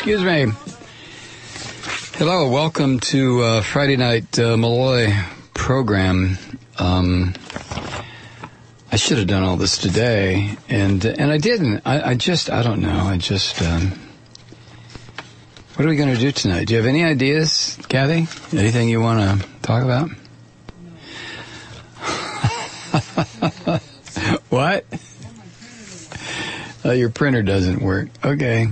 Excuse me. Hello, welcome to Friday Night Malloy program. I should have done all this today, and I didn't. I don't know. What are we going to do tonight? Do you have any ideas, Kathy? Anything you want to talk about? What? Your printer doesn't work. Okay.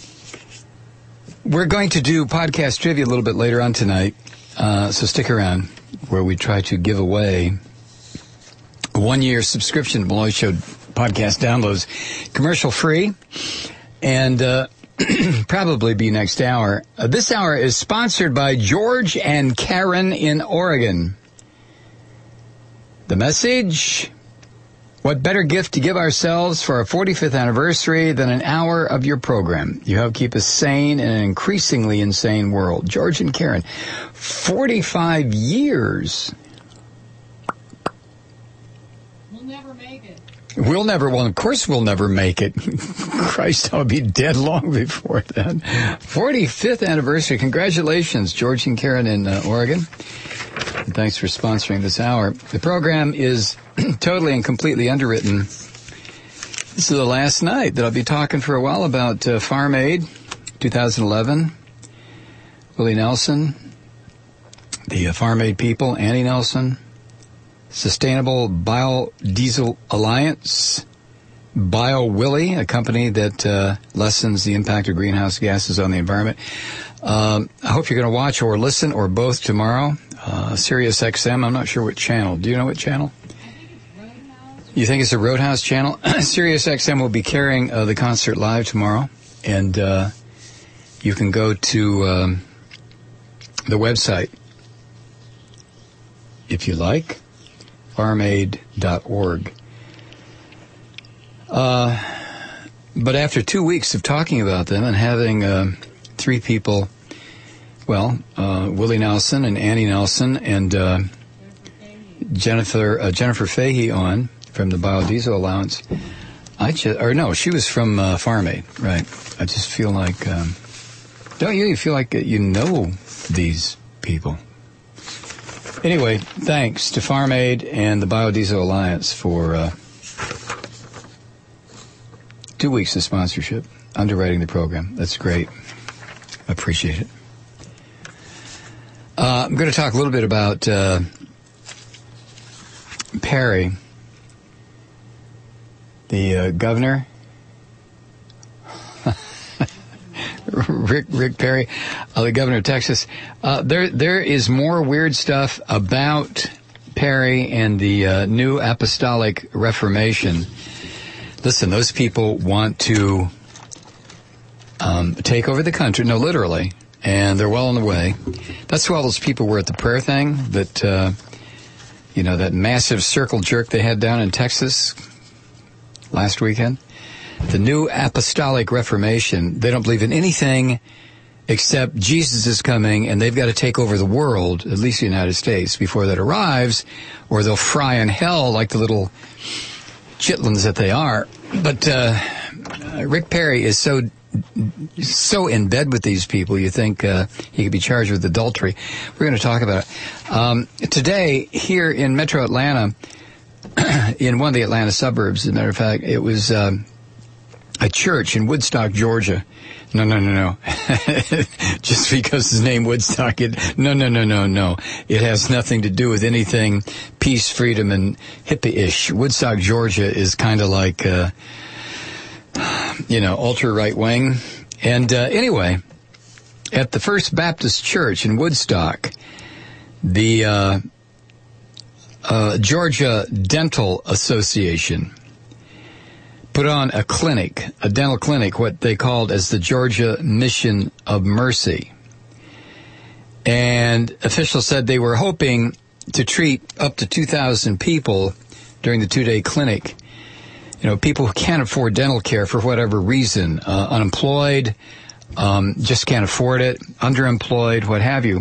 We're going to do podcast trivia a little bit later on tonight, so stick around, where we try to give away a 1-year subscription to Malloy Show podcast downloads, commercial free, and probably be next hour. This hour is sponsored by George and Karen in Oregon. The message: what better gift to give ourselves for our 45th anniversary than an hour of your program? You help keep us sane in an increasingly insane world. George and Karen, 45 years. We'll never make it. Well, of course we'll never make it. Christ, I'll be dead long before then. 45th anniversary. Congratulations, George and Karen in Oregon. And thanks for sponsoring this hour. The program is totally and completely underwritten. This is the last night that I'll be talking for a while about Farm Aid 2011, Willie Nelson, the Farm Aid people, Annie Nelson, Sustainable Biodiesel Alliance, BioWillie, a company that lessens the impact of greenhouse gases on the environment. I hope you're going to watch or listen or both tomorrow. Sirius XM, I'm not sure what channel. Do you know what channel? You think it's a Roadhouse channel? Sirius XM will be carrying the concert live tomorrow, and you can go to the website, if you like, farmaid.org. But after 2 weeks of talking about them and having three people, Willie Nelson and Annie Nelson and Jennifer Fahey on from the Biodiesel Allowance. She was from Farm Aid, right? I just feel like, don't you feel like you know these people? Anyway, thanks to Farm Aid and the Biodiesel Alliance for 2 weeks of sponsorship, underwriting the program. That's great. I appreciate it. I'm going to talk a little bit about Perry, the governor, Rick Perry, the governor of Texas. There is more weird stuff about Perry and the New Apostolic Reformation. Listen, those people want to take over the country. No, literally. And they're well on the way. That's why all those people were at the prayer thing, that, that massive circle jerk they had down in Texas last weekend. The New Apostolic Reformation, they don't believe in anything except Jesus is coming, and they've got to take over the world, at least the United States, before that arrives, or they'll fry in hell like the little chitlins that they are. But Rick Perry is so in bed with these people, you think he could be charged with adultery. We're going to talk about it. Today, here in Metro Atlanta, in one of the Atlanta suburbs, as a matter of fact, it was a church in Woodstock, Georgia. No. Just because his name Woodstock, no. It has nothing to do with anything peace, freedom, and hippie-ish. Woodstock, Georgia is kind of like, ultra right wing. And anyway, at the First Baptist Church in Woodstock, the Georgia Dental Association put on a dental clinic, what they called as the Georgia Mission of Mercy. And officials said they were hoping to treat up to 2,000 people during the 2-day clinic. People who can't afford dental care for whatever reason, unemployed, just can't afford it, underemployed, what have you.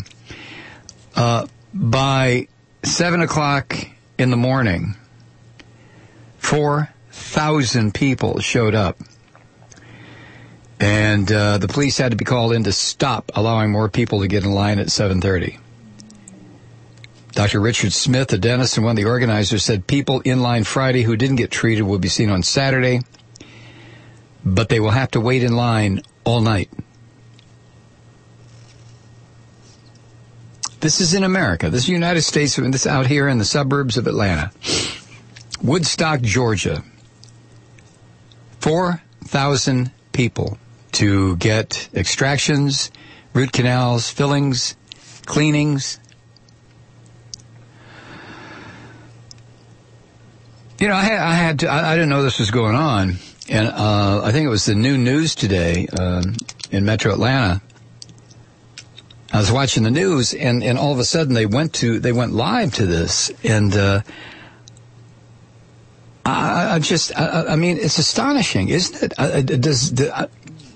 By 7 o'clock in the morning, 4,000 people showed up. And the police had to be called in to stop allowing more people to get in line at 7:30. Dr. Richard Smith, a dentist and one of the organizers, said people in line Friday who didn't get treated will be seen on Saturday, but they will have to wait in line all night. This is in America. This is the United States. This is out here in the suburbs of Atlanta. Woodstock, Georgia. 4,000 people to get extractions, root canals, fillings, cleanings. You know, I didn't know this was going on, and I think it was the new news today in Metro Atlanta. I was watching the news, and all of a sudden they went live to this, and I mean, it's astonishing, isn't it?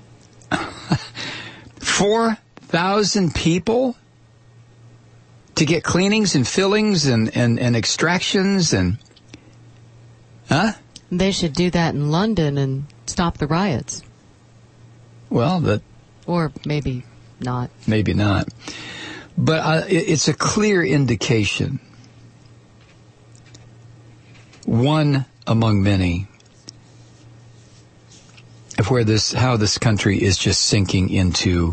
4,000 people to get cleanings and fillings and extractions and. Huh? They should do that in London and stop the riots. Well, or maybe not. Maybe not. But it's a clear indication, one among many, of how this country is just sinking into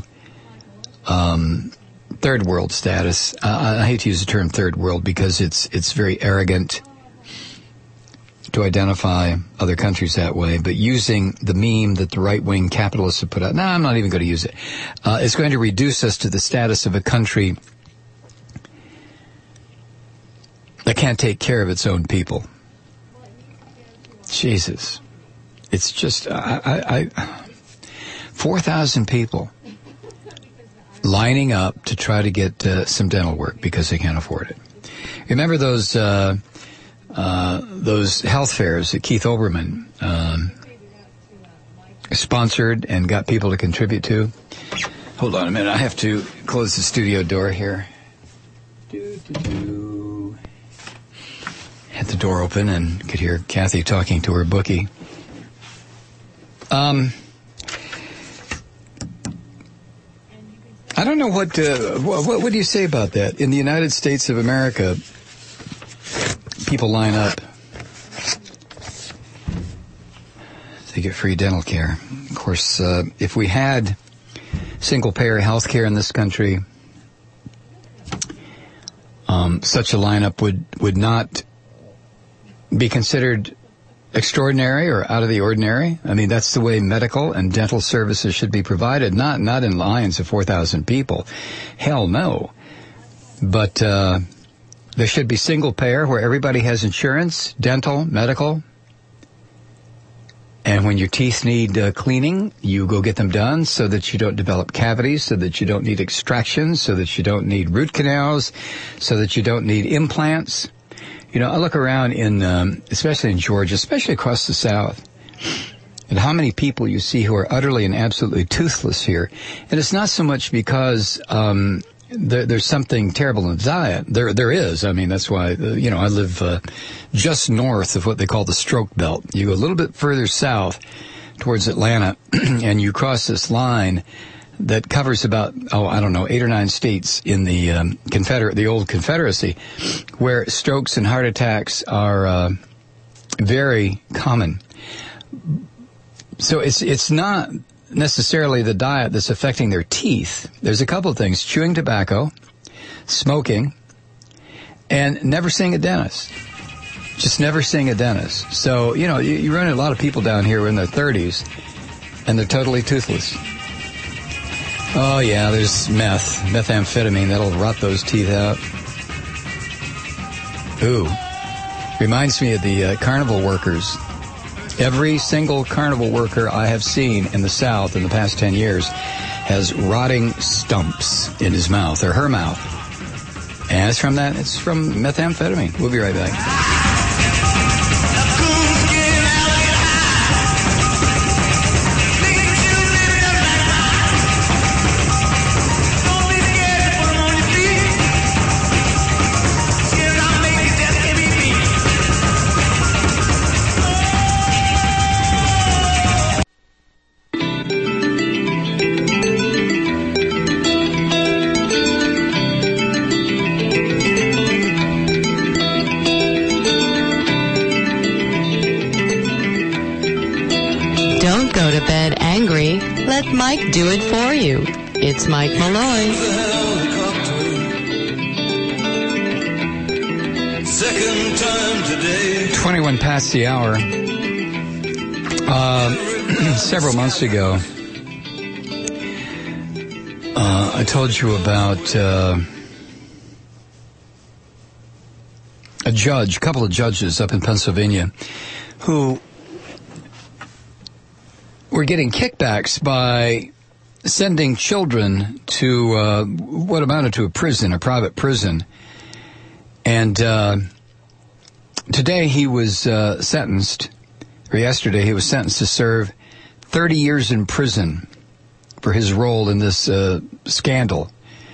third world status. I hate to use the term third world because it's very arrogant to identify other countries that way, but using the meme that the right-wing capitalists have put out, I'm not even going to use it, it's going to reduce us to the status of a country that can't take care of its own people. Jesus. It's just, 4,000 people lining up to try to get some dental work because they can't afford it. Remember those health fairs that Keith Olbermann sponsored and got people to contribute to? Hold on a minute. I have to close the studio door here. Had the door open and could hear Kathy talking to her bookie. I don't know what do you say about that? In the United States of America, people line up to get free dental care. Of course, if we had single-payer health care in this country, such a lineup would not be considered extraordinary or out of the ordinary. I mean, that's the way medical and dental services should be provided, not in lines of 4,000 people. Hell no. But there should be single payer where everybody has insurance, dental, medical. And when your teeth need cleaning, you go get them done so that you don't develop cavities, so that you don't need extractions, so that you don't need root canals, so that you don't need implants. You know, I look around especially in Georgia, especially across the South, and how many people you see who are utterly and absolutely toothless here. And it's not so much because there's something terrible in the diet. There is. I mean, that's why, I live just north of what they call the stroke belt. You go a little bit further south towards Atlanta, and you cross this line that covers about, 8 or 9 states in the the old Confederacy, where strokes and heart attacks are very common. So it's not necessarily the diet that's affecting their teeth. There's a couple of things: chewing tobacco, smoking, and never seeing a dentist. Just never seeing a dentist. So, you run into a lot of people down here in their 30s, and they're totally toothless. Oh, yeah, there's methamphetamine. That'll rot those teeth out. Ooh. Reminds me of the carnival workers. Every single carnival worker I have seen in the South in the past 10 years has rotting stumps in his mouth, or her mouth. And it's from methamphetamine. We'll be right back. bed angry, let Mike do it for you. It's Mike Malloy. Second time today. 21 past the hour. Several months ago, I told you about a couple of judges up in Pennsylvania who were getting kickbacks by sending children to what amounted to a private prison. And today he was sentenced, or yesterday he was sentenced to serve 30 years in prison for his role in this scandal.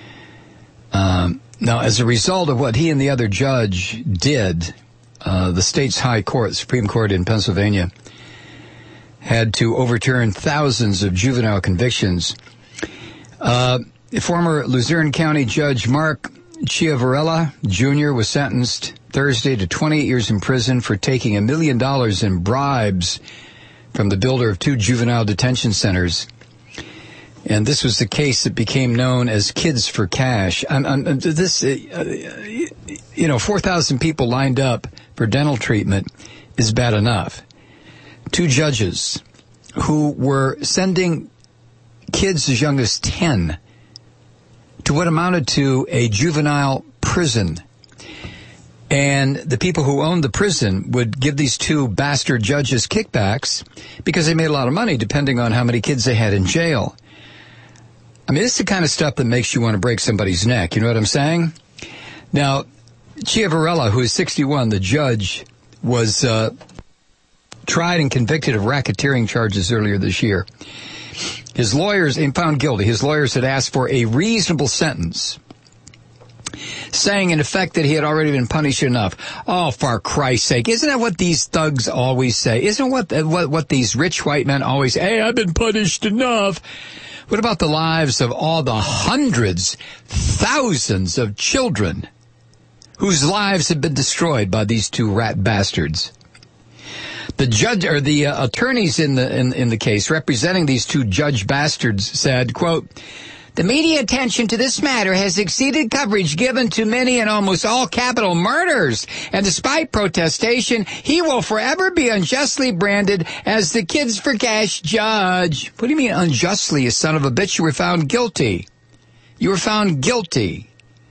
Now, as a result of what he and the other judge did, the state's high court, Supreme Court in Pennsylvania, had to overturn thousands of juvenile convictions. Former Luzerne County Judge Mark Chiavarella Jr. was sentenced Thursday to 28 years in prison for taking $1 million in bribes from the builder of 2 juvenile detention centers. And this was the case that became known as Kids for Cash. 4,000 people lined up for dental treatment is bad enough. 2 judges who were sending kids as young as 10 to what amounted to a juvenile prison. And the people who owned the prison would give these 2 bastard judges kickbacks because they made a lot of money depending on how many kids they had in jail. I mean, this is the kind of stuff that makes you want to break somebody's neck. You know what I'm saying? Now, Chiavarella, who is 61, the judge, was tried and convicted of racketeering charges earlier this year. His lawyers, and found guilty, his lawyers had asked for a reasonable sentence, saying in effect that he had already been punished enough. Oh, for Christ's sake, isn't that what these thugs always say? Isn't what these rich white men always say? Hey, I've been punished enough. What about the lives of all the hundreds, thousands of children whose lives have been destroyed by these 2 rat bastards? The judge, or the attorneys in the case representing these 2 judge bastards said, quote, "The media attention to this matter has exceeded coverage given to many and almost all capital murders. And despite protestation, he will forever be unjustly branded as the Kids for Cash judge." What do you mean unjustly, you son of a bitch? You were found guilty. You were found guilty.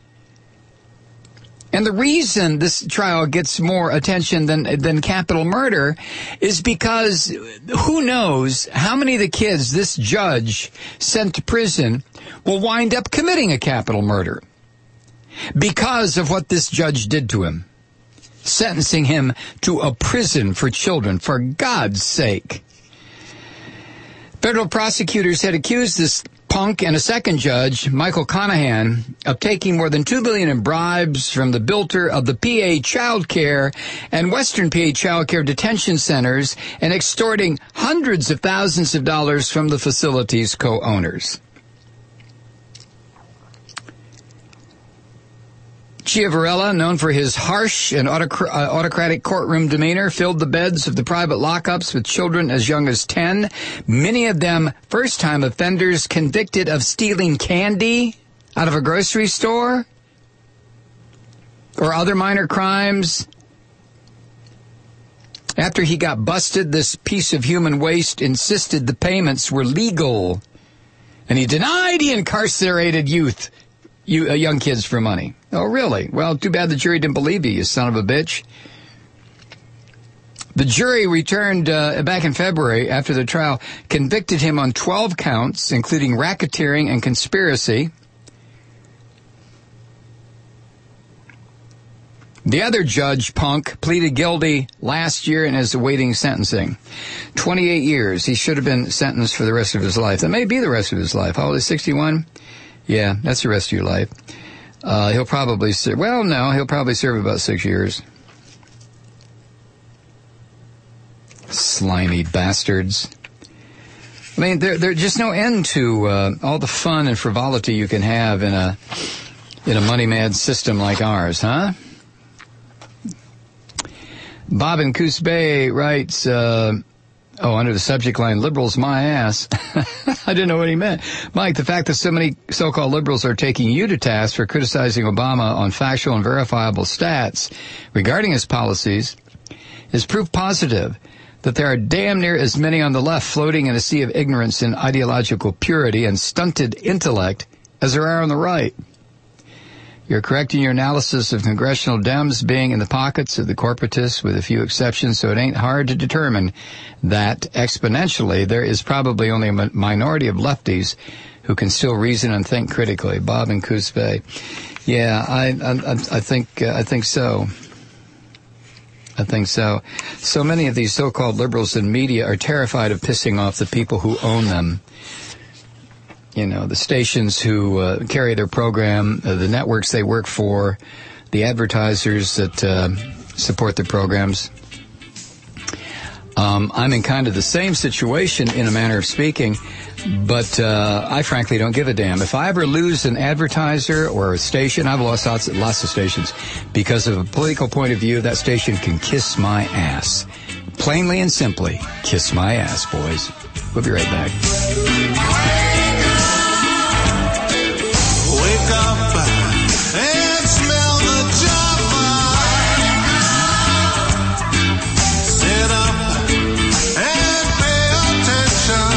And the reason this trial gets more attention than capital murder is because who knows how many of the kids this judge sent to prison will wind up committing a capital murder because of what this judge did to him, sentencing him to a prison for children, for God's sake. Federal prosecutors had accused this punk and a second judge, Michael Conahan, of taking more than $2 billion in bribes from the builder of the PA Child Care and Western PA Child Care detention centers and extorting hundreds of thousands of dollars from the facility's co-owners. Chiavarella, known for his harsh and autocratic courtroom demeanor, filled the beds of the private lockups with children as young as 10, many of them first-time offenders convicted of stealing candy out of a grocery store or other minor crimes. After he got busted, this piece of human waste insisted the payments were legal, and he denied he incarcerated young kids for money. Oh, really? Well, too bad the jury didn't believe you son of a bitch. The jury returned back in February after the trial, convicted him on 12 counts, including racketeering and conspiracy. The other judge, punk, pleaded guilty last year and is awaiting sentencing. 28 years. He should have been sentenced for the rest of his life. That may be the rest of his life. How old is 61? Yeah, that's the rest of your life. He'll probably serve, he'll probably serve about 6 years. Slimy bastards. I mean, there's just no end to all the fun and frivolity you can have in a money-mad system like ours, huh? Bob in Coos Bay writes, Oh, under the subject line, liberals, my ass. I didn't know what he meant. Mike, the fact that so many so-called liberals are taking you to task for criticizing Obama on factual and verifiable stats regarding his policies is proof positive that there are damn near as many on the left floating in a sea of ignorance and ideological purity and stunted intellect as there are on the right. You're correct in your analysis of congressional Dems being in the pockets of the corporatists with a few exceptions, so it ain't hard to determine that exponentially there is probably only a minority of lefties who can still reason and think critically. Bob in Coos Bay. Yeah, I think so. I think so. So many of these so-called liberals in media are terrified of pissing off the people who own them. You know, the stations who carry their program, the networks they work for, the advertisers that support their programs. I'm in kind of the same situation, in a manner of speaking, but I frankly don't give a damn. If I ever lose an advertiser or a station, I've lost lots of stations, because of a political point of view, that station can kiss my ass. Plainly and simply, kiss my ass, boys. We'll be right back. And smell the java. Sit up and pay attention.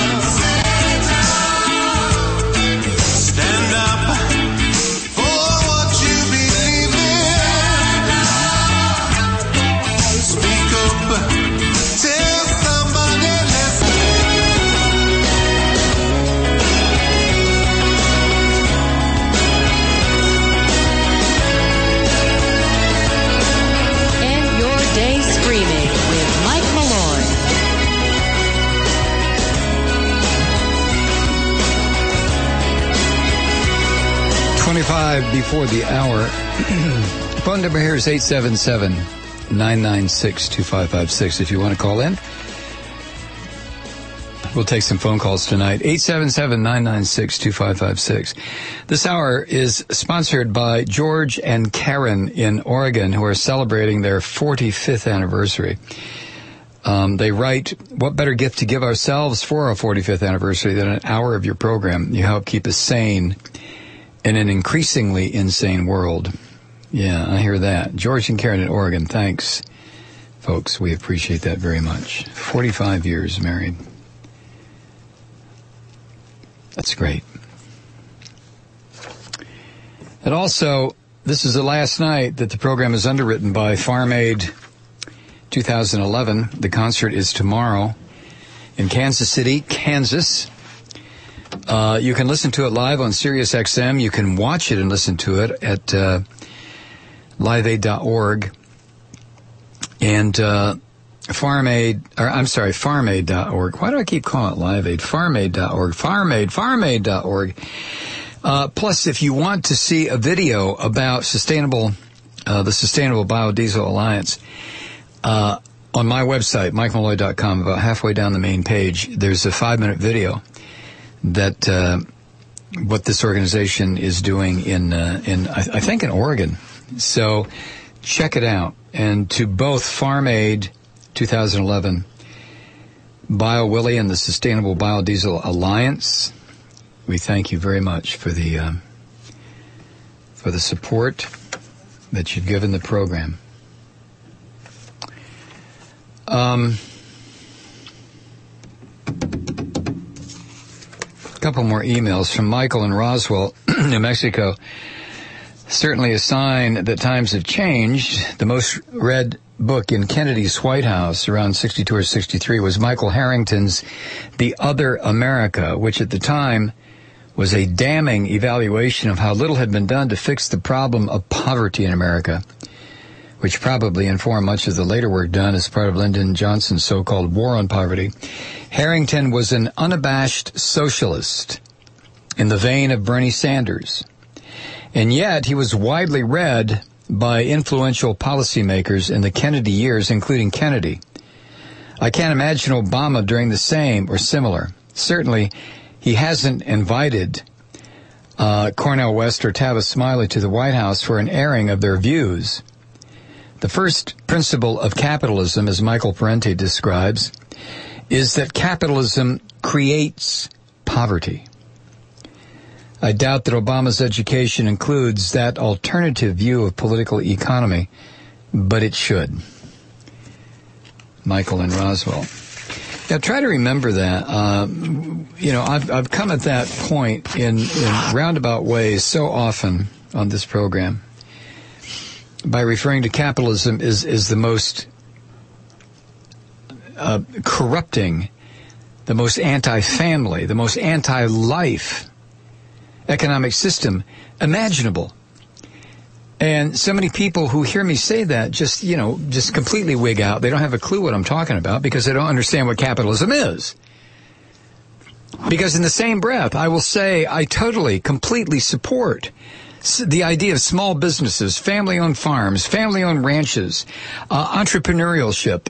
Stand up for what you believe in. Speak up, tell somebody listen. Day Screaming with Mike Malloy. 25 before the hour. Phone number here is 877-996-2556 if you want to call in. We'll take some phone calls tonight. 877-996-2556. This hour is sponsored by George and Karen in Oregon, who are celebrating their 45th anniversary. They write, what better gift to give ourselves for our 45th anniversary than an hour of your program? You help keep us sane in an increasingly insane world. Yeah, I hear that. George and Karen in Oregon, thanks, folks. We appreciate that very much. 45 years married. That's great. And also, this is the last night that the program is underwritten by Farm Aid 2011. The concert is tomorrow in Kansas City, Kansas. You can listen to it live on Sirius XM. You can watch it and listen to it at liveaid.org. And farmaid.org. Why do I keep calling it Live Aid? Farmaid.org. Farmaid.org. Plus, if you want to see a video about the Sustainable Biodiesel Alliance, on my website, MikeMalloy.com, about halfway down the main page, there's a 5-minute video that what this organization is doing in I think in Oregon. So check it out. And to both Farm Aid 2011, BioWilly, and the Sustainable Biodiesel Alliance, we thank you very much for the support that you've given the program. A couple more emails from Michael in Roswell, New Mexico. Certainly a sign that times have changed. The most read book in Kennedy's White House around 62 or 63 was Michael Harrington's The Other America, which at the time was a damning evaluation of how little had been done to fix the problem of poverty in America, which probably informed much of the later work done as part of Lyndon Johnson's so-called war on poverty. Harrington was an unabashed socialist in the vein of Bernie Sanders, and yet he was widely read by influential policymakers in the Kennedy years, including Kennedy. I can't imagine Obama doing the same or similar. Certainly, he hasn't invited Cornel West or Tavis Smiley to the White House for an airing of their views. The first principle of capitalism, as Michael Parenti describes, is that capitalism creates poverty. I doubt that Obama's education includes that alternative view of political economy, but it should. Michael in Roswell. Yeah, try to remember that. I've come at that point in roundabout ways so often on this program by referring to capitalism is the most corrupting, the most anti-family, the most anti-life economic system imaginable. And so many people who hear me say that just completely wig out. They don't have a clue what I'm talking about because they don't understand what capitalism is. Because in the same breath, I will say I totally, completely support the idea of small businesses, family-owned farms, family-owned ranches, entrepreneurship,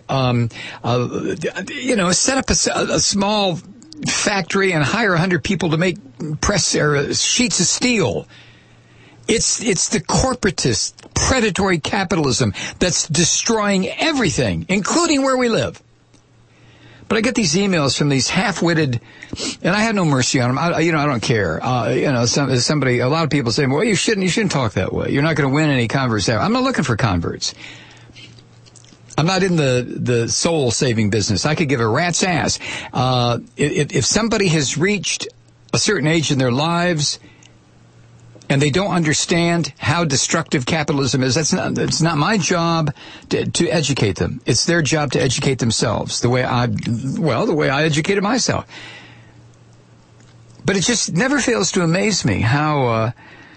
set up a small factory and hire 100 people to make sheets of steel. It's the corporatist, predatory capitalism that's destroying everything, including where we live. But I get these emails from these half-witted, and I have no mercy on them. I don't care. A lot of people say, well, you shouldn't talk that way. You're not going to win any converts there. I'm not looking for converts. I'm not in the soul-saving business. I could give a rat's ass. If somebody has reached a certain age in their lives and they don't understand how destructive capitalism is, it's not my job to educate them. It's their job to educate themselves the way I educated myself. But it just never fails to amaze me how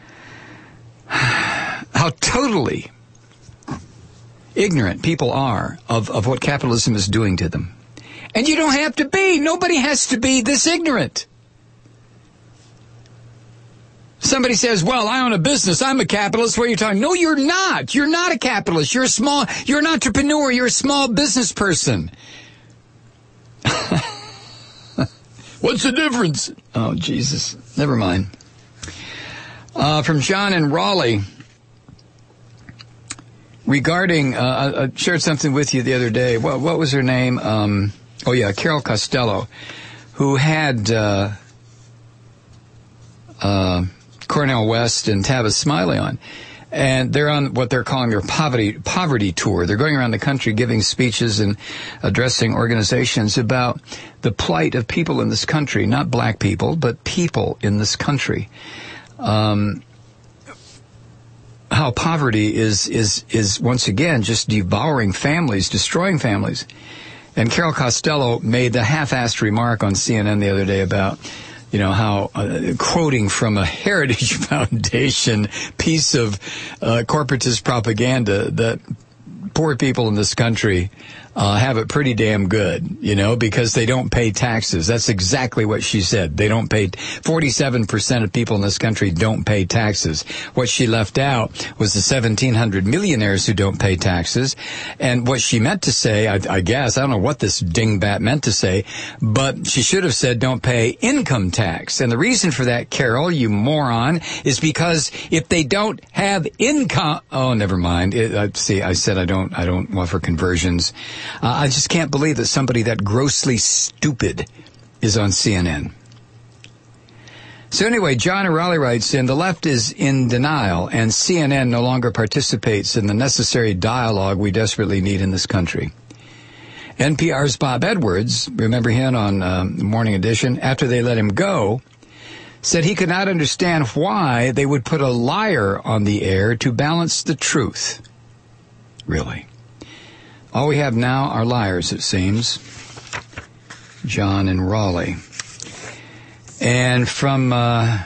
totally ignorant people are of what capitalism is doing to them. And you don't have to be. Nobody has to be this ignorant. Somebody says, well, I own a business. I'm a capitalist. What are you talking? No, you're not. You're not a capitalist. You're an entrepreneur. You're a small business person. What's the difference? Oh, Jesus. Never mind. From John in Raleigh. Regarding, I shared something with you the other day. What was her name? Carol Costello, who had Cornel West and Tavis Smiley on. And they're on what they're calling their poverty tour. They're going around the country giving speeches and addressing organizations about the plight of people in this country, not black people, but people in this country. How poverty is once again just devouring families, destroying families. And Carol Costello made the half-assed remark on CNN the other day about, how, quoting from a Heritage Foundation piece of corporatist propaganda, that poor people in this country have it pretty damn good, because they don't pay taxes. That's exactly what she said. They don't pay. 47% of people in this country don't pay taxes. What she left out was the 1,700 millionaires who don't pay taxes. And what she meant to say, I guess, I don't know what this dingbat meant to say, but she should have said don't pay income tax. And the reason for that, Carol, you moron, is because if they don't have income, oh, never mind. I said I don't offer conversions. I just can't believe that somebody that grossly stupid is on CNN. So anyway, John O'Reilly writes in, the left is in denial and CNN no longer participates in the necessary dialogue we desperately need in this country. NPR's Bob Edwards, remember him on Morning Edition, after they let him go, said he could not understand why they would put a liar on the air to balance the truth. Really. All we have now are liars, it seems. John in Raleigh. And from, I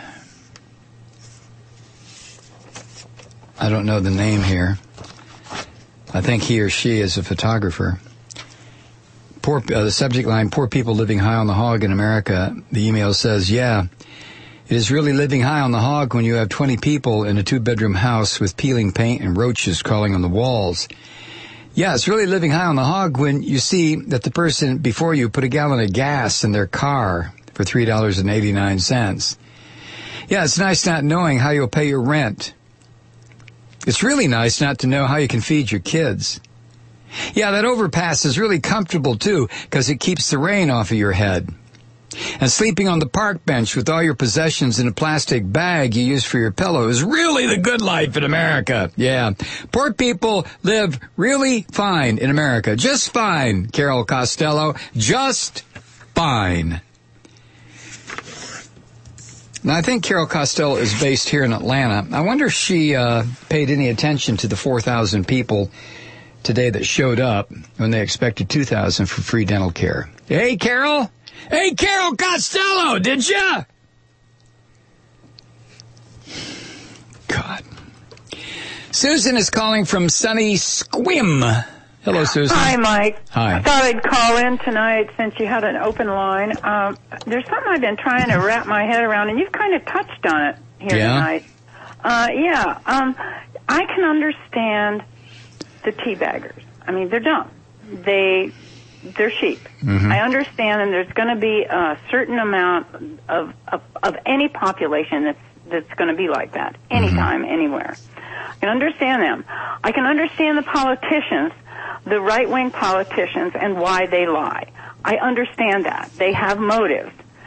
don't know the name here. I think he or she is a photographer. The subject line, poor people living high on the hog in America. The email says, yeah, it is really living high on the hog when you have 20 people in a 2-bedroom house with peeling paint and roaches crawling on the walls. Yeah, it's really living high on the hog when you see that the person before you put a gallon of gas in their car for $3.89. Yeah, it's nice not knowing how you'll pay your rent. It's really nice not to know how you can feed your kids. Yeah, that overpass is really comfortable, too, because it keeps the rain off of your head. And sleeping on the park bench with all your possessions in a plastic bag you use for your pillow is really the good life in America. Yeah. Poor people live really fine in America. Just fine, Carol Costello. Just fine. Now, I think Carol Costello is based here in Atlanta. I wonder if she paid any attention to the 4,000 people today that showed up when they expected 2,000 for free dental care. Hey, Carol! Hey, Carol Costello, did ya? God. Susan is calling from sunny Squim. Hello, Susan. Hi, Mike. Hi. I thought I'd call in tonight since you had an open line. There's something I've been trying to wrap my head around, and you've kind of touched on it here tonight. I can understand the teabaggers. I mean, they're dumb. They're sheep. Mm-hmm. I understand, and there's going to be a certain amount of any population that's going to be like that anytime, anywhere. I can understand them. I can understand the politicians, the right-wing politicians, and why they lie. I understand that. They have motives.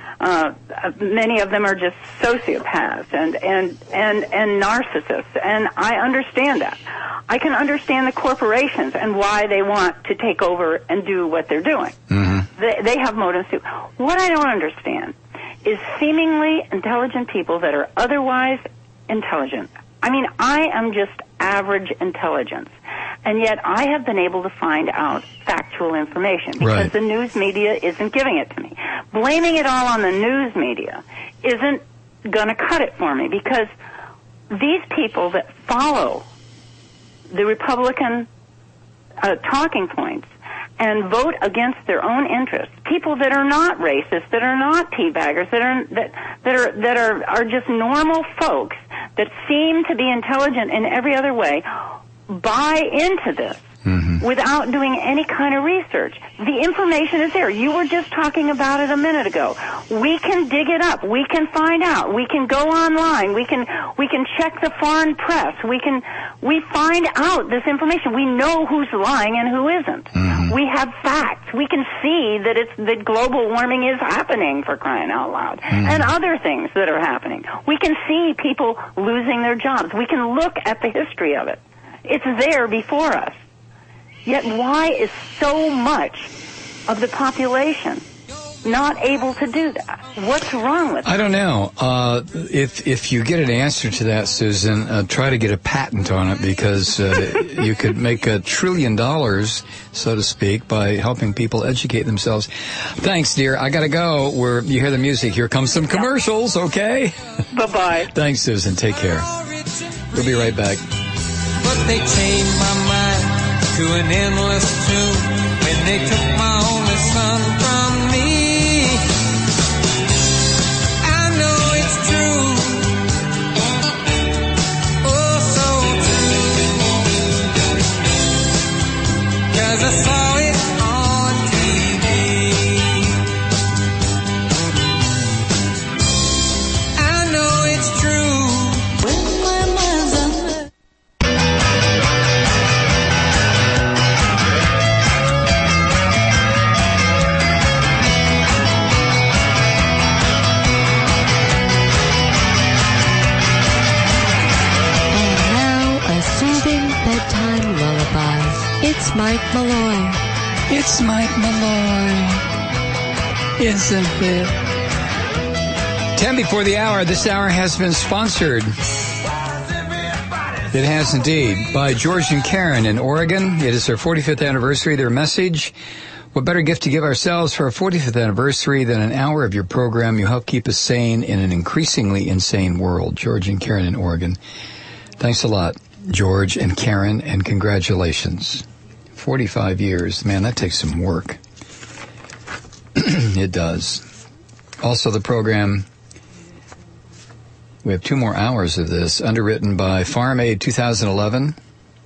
Many of them are just sociopaths and narcissists, and I understand that. I can understand the corporations and why they want to take over and do what they're doing. Mm-hmm. They have motives too. What I don't understand is seemingly intelligent people that are otherwise intelligent. I mean, I am just average intelligence, and yet I have been able to find out factual information because the news media isn't giving it to me. Blaming it all on the news media isn't going to cut it for me, because these people that follow the Republican talking points and vote against their own interests, people that are not racist, that are not teabaggers, that are just normal folks that seem to be intelligent in every other way, buy into this without doing any kind of research. The information is there. You were just talking about it a minute ago. We can dig it up. We can find out. We can go online. We can check the foreign press. We find out this information. We know who's lying and who isn't. We have facts. We can see that global warming is happening, for crying out loud, and other things that are happening. We can see people losing their jobs. We can look at the history of it. It's there before us. Yet why is so much of the population not able to do that? What's wrong with it? I don't know. If you get an answer to that, Susan, try to get a patent on it, because you could make $1 trillion, so to speak, by helping people educate themselves. Thanks, dear. I got to go. You hear the music. Here comes some commercials, okay? Bye-bye. Thanks, Susan. Take care. We'll be right back. But they changed my mind to an endless tune when they took my only son from me. I know it's true, oh so true, 'cause I saw it on TV. I know it's true. When my mind's under. Bedtime lullaby. It's Mike Malloy. It's Mike Malloy. Isn't it? 10 before the hour. This hour has been sponsored. It has indeed. By George and Karen in Oregon. It is their 45th anniversary. Their message: what better gift to give ourselves for our 45th anniversary than an hour of your program? You help keep us sane in an increasingly insane world. George and Karen in Oregon. Thanks a lot, George and Karen, and congratulations. 45 years. Man, that takes some work. It does. Also, the program, we have 2 more hours of this, underwritten by Farm Aid 2011.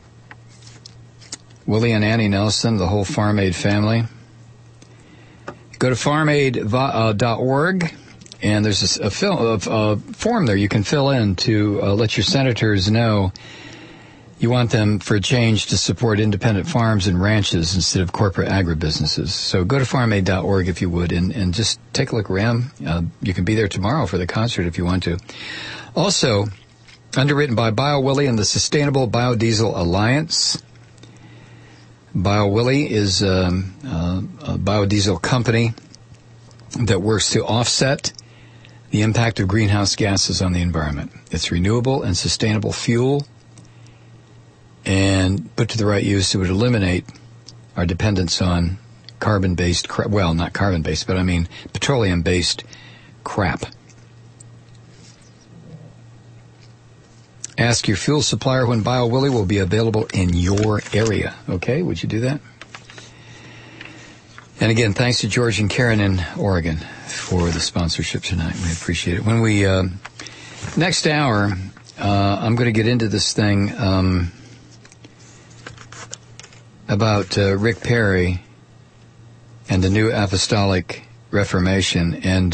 Willie and Annie Nelson, the whole Farm Aid family. Go to farmaid.org, and there's a form there you can fill in to let your senators know You want them, for a change, to support independent farms and ranches instead of corporate agribusinesses. So go to farmaid.org if you would, and just take a look around. You can be there tomorrow for the concert if you want to. Also, underwritten by BioWilly and the Sustainable Biodiesel Alliance. BioWilly is a biodiesel company that works to offset the impact of greenhouse gases on the environment. It's renewable and sustainable fuel, and put to the right use, it would eliminate our dependence on carbon-based, well, not carbon-based, but I mean petroleum-based crap. Ask your fuel supplier when BioWilly will be available in your area. Okay, would you do that? And again, thanks to George and Karen in Oregon for the sponsorship tonight. We appreciate it. When we, next hour, I'm going to get into this thing about Rick Perry and the New Apostolic Reformation, and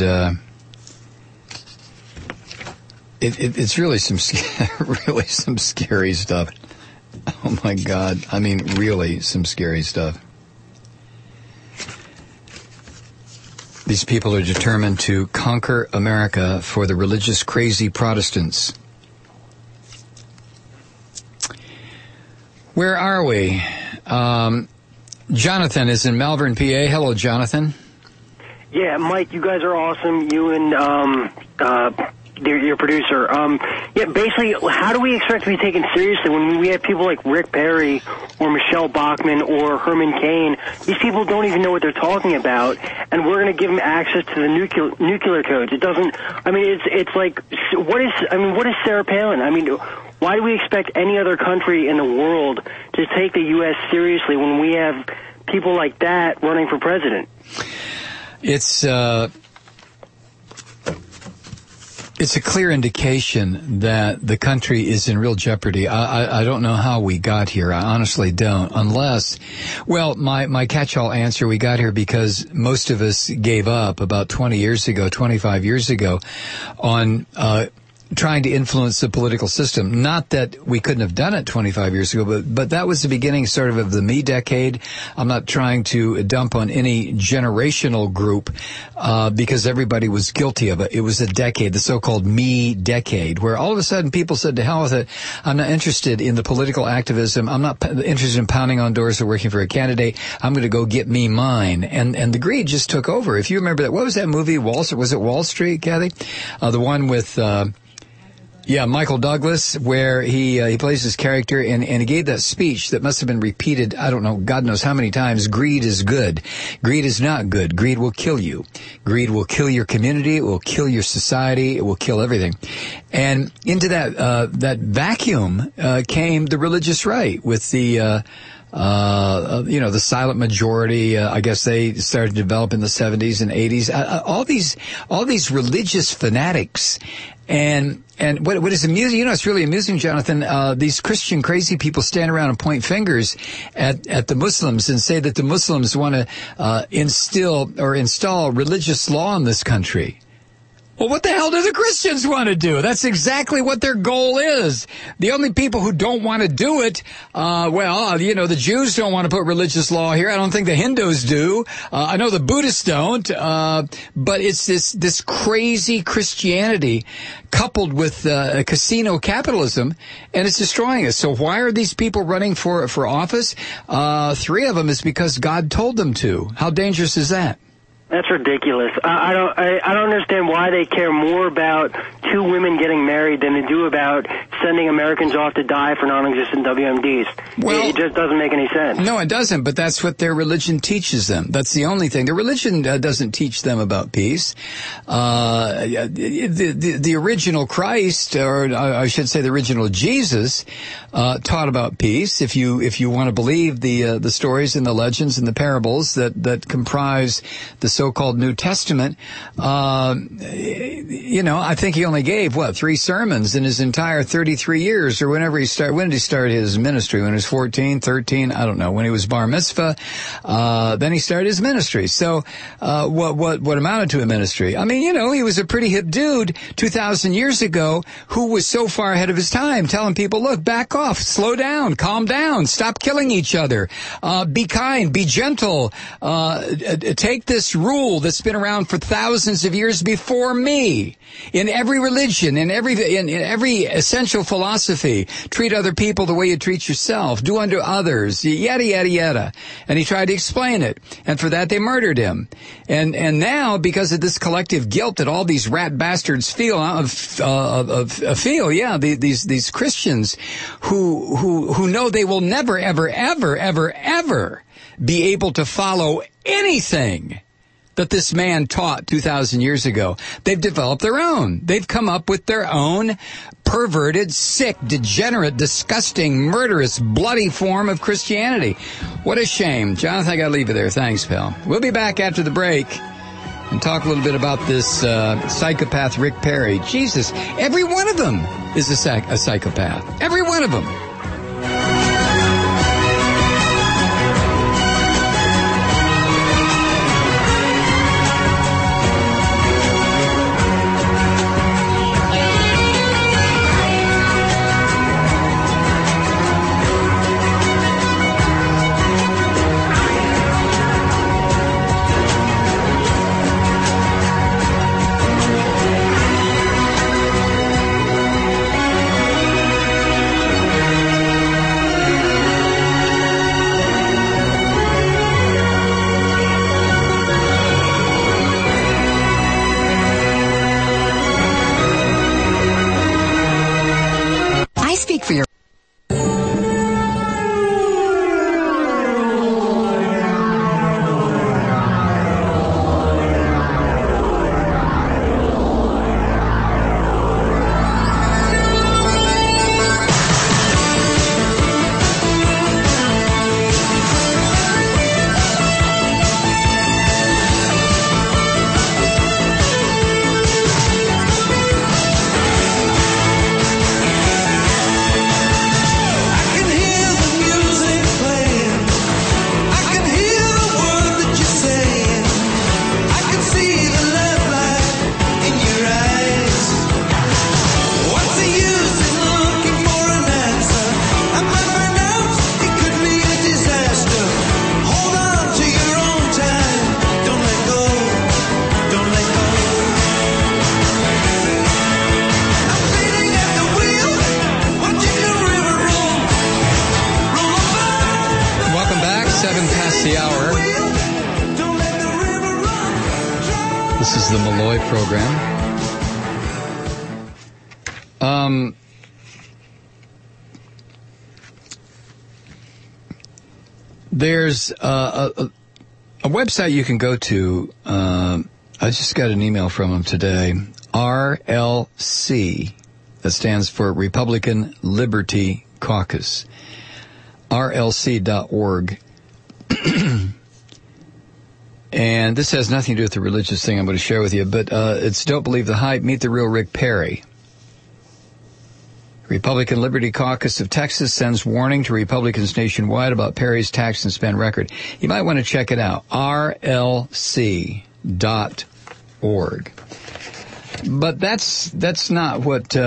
it's really some scary stuff. Oh my God! I mean, really some scary stuff. These people are determined to conquer America for the religious crazy Protestants. Where are we? Jonathan is in Malvern, PA. Hello, Jonathan. Yeah, Mike, you guys are awesome. You and your producer. Yeah, basically, how do we expect to be taken seriously when we have people like Rick Perry or Michelle Bachmann or Herman Cain? These people don't even know what they're talking about, and we're going to give them access to the nuclear codes. It doesn't. I mean, it's like what is Sarah Palin? I mean, why do we expect any other country in the world to take the U.S. seriously when we have people like that running for president? It's a clear indication that the country is in real jeopardy. I don't know how we got here. I honestly don't. Unless, well, my catch-all answer, we got here because most of us gave up about 25 years ago on trying to influence the political system. Not that we couldn't have done it 25 years ago, but that was the beginning sort of the me decade. I'm not trying to dump on any generational group because everybody was guilty of it. It was a decade, the so-called me decade, where all of a sudden people said, to hell with it, I'm not interested in the political activism. I'm not interested in pounding on doors or working for a candidate. I'm going to go get me mine. And the greed just took over. If you remember that, what was that movie, was it Wall Street, Kathy? The one with... Michael Douglas, where he plays his character, and he gave that speech that must have been repeated, I don't know, God knows how many times. Greed is good. Greed is not good. Greed will kill you. Greed will kill your community. It will kill your society. It will kill everything. And into that vacuum came the religious right with the the silent majority. I guess they started to develop in the 70s and 80s. All these religious fanatics. And what is amusing, it's really amusing, Jonathan, these Christian crazy people stand around and point fingers at the Muslims and say that the Muslims want to install religious law in this country. Well, what the hell do the Christians want to do? That's exactly what their goal is. The only people who don't want to do it, the Jews don't want to put religious law here. I don't think the Hindus do. I know the Buddhists don't. But it's this crazy Christianity coupled with casino capitalism, and it's destroying us. So why are these people running for office? 3 of them is because God told them to. How dangerous is that? That's ridiculous. I don't understand why they care more about 2 women getting married than they do about sending Americans off to die for non-existent WMDs. Well, it just doesn't make any sense. No, it doesn't, but that's what their religion teaches them. That's the only thing. Their religion doesn't teach them about peace. The original Christ, or I should say the original Jesus, taught about peace. If you want to believe the stories and the legends and the parables that comprise the so-called New Testament, I think he only only gave, 3 sermons in his entire 33 years, or whenever he started. When did he start his ministry? When he was 14, 13? I don't know. When he was bar mitzvah, then he started his ministry. So, what amounted to a ministry? I mean, he was a pretty hip dude 2,000 years ago who was so far ahead of his time, telling people, look, back off, slow down, calm down, stop killing each other, be kind, be gentle, take this rule that's been around for thousands of years before me. In every religion, in every essential philosophy, treat other people the way you treat yourself, do unto others, yada, yada, yada. And he tried to explain it. And for that, they murdered him. And now, because of this collective guilt that all these rat bastards feel, these Christians who know they will never, ever, ever, ever, ever be able to follow anything that this man taught 2,000 years ago. They've developed their own. They've come up with their own perverted, sick, degenerate, disgusting, murderous, bloody form of Christianity. What a shame. Jonathan, I gotta leave you there. Thanks, pal. We'll be back after the break and talk a little bit about this psychopath Rick Perry. Jesus, every one of them is a psychopath. Every one of them. For your There's a website you can go to. I just got an email from them today. RLC, that stands for Republican Liberty Caucus. RLC.org. And this has nothing to do with the religious thing I'm going to share with you, but it's Don't Believe the Hype, Meet the Real Rick Perry. Republican Liberty Caucus of Texas sends warning to Republicans nationwide about Perry's tax and spend record. You might want to check it out. RLC.org. But that's not what,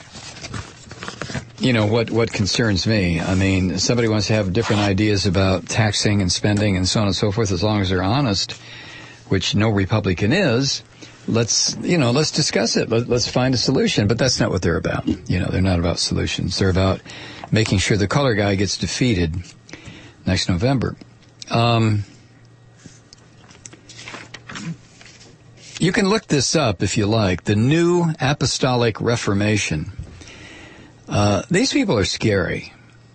what concerns me. I mean, somebody wants to have different ideas about taxing and spending and so on and so forth, as long as they're honest, which no Republican is. Let's discuss it. Let's find a solution. But that's not what they're about. They're not about solutions. They're about making sure the color guy gets defeated next November. You can look this up if you like. The New Apostolic Reformation. These people are scary.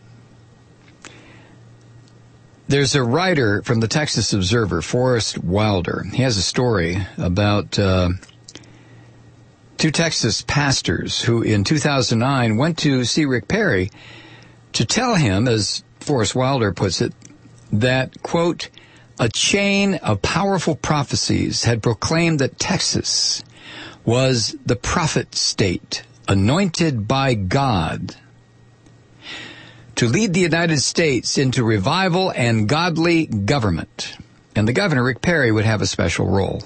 There's a writer from the Texas Observer, Forrest Wilder. He has a story about two Texas pastors who in 2009 went to see Rick Perry to tell him, as Forrest Wilder puts it, that, quote, a chain of powerful prophecies had proclaimed that Texas was the prophet state, anointed by God to lead the United States into revival and godly government. And the governor, Rick Perry, would have a special role.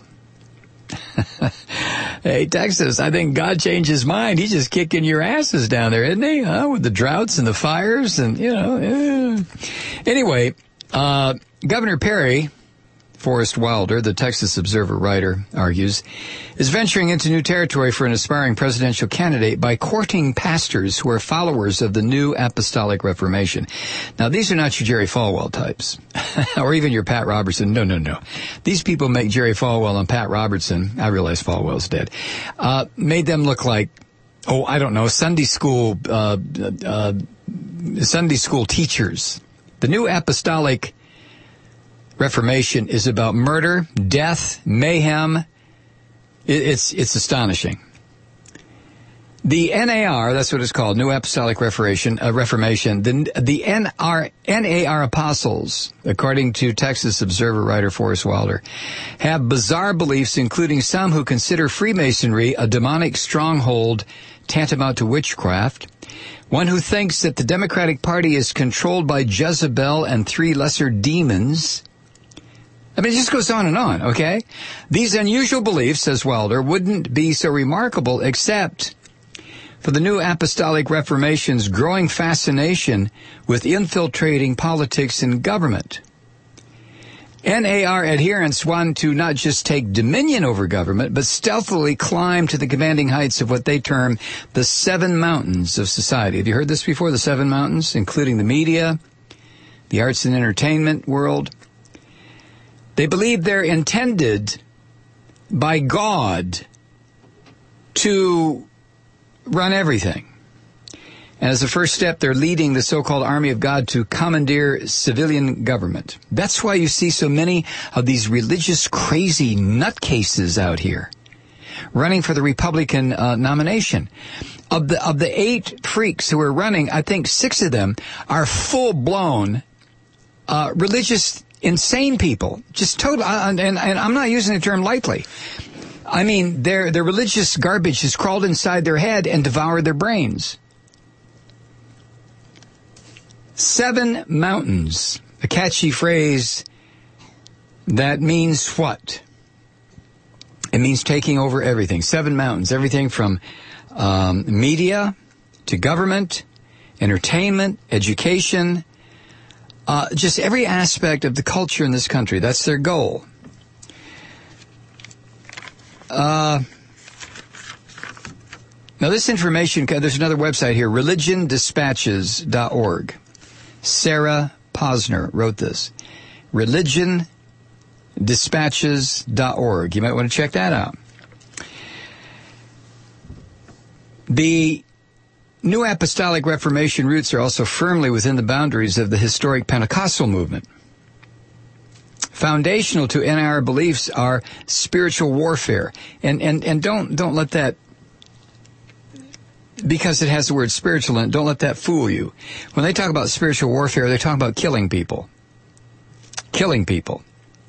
Hey, Texas, I think God changed his mind. He's just kicking your asses down there, isn't he? With the droughts and the fires and, Anyway, Governor Perry, Forrest Wilder, the Texas Observer writer, argues, is venturing into new territory for an aspiring presidential candidate by courting pastors who are followers of the New Apostolic Reformation. Now, these are not your Jerry Falwell types, or even your Pat Robertson. No. These people make Jerry Falwell and Pat Robertson, I realize Falwell's dead, made them look like, Sunday school teachers. The New Apostolic Reformation is about murder, death, mayhem. It's astonishing. The NAR, that's what it's called, New Apostolic Reformation. The NAR apostles, according to Texas Observer writer Forrest Wilder, have bizarre beliefs, including some who consider Freemasonry a demonic stronghold tantamount to witchcraft. One who thinks that the Democratic Party is controlled by Jezebel and 3 lesser demons. I mean, it just goes on and on, okay? These unusual beliefs, says Wilder, wouldn't be so remarkable except for the New Apostolic Reformation's growing fascination with infiltrating politics and government. NAR adherents want to not just take dominion over government, but stealthily climb to the commanding heights of what they term the 7 mountains of society. Have you heard this before, the 7 mountains, including the media, the arts and entertainment world? They believe they're intended by God to run everything. And as a first step, they're leading the so-called army of God to commandeer civilian government. That's why you see so many of these religious crazy nutcases out here running for the Republican nomination. Of the 8 freaks who are running, I think 6 of them are full-blown religious insane people, just total, and I'm not using the term lightly. I mean, their religious garbage has crawled inside their head and devoured their brains. 7 mountains, a catchy phrase that means what? It means taking over everything. 7 mountains, everything from media to government, entertainment, education, just every aspect of the culture in this country. That's their goal. Now, this information, there's another website here, religiondispatches.org. Sarah Posner wrote this. religiondispatches.org. You might want to check that out. The New Apostolic Reformation roots are also firmly within the boundaries of the historic Pentecostal movement. Foundational to NAR beliefs are spiritual warfare. And don't let that, because it has the word spiritual in it, don't let that fool you. When they talk about spiritual warfare, they're talking about killing people. Killing people.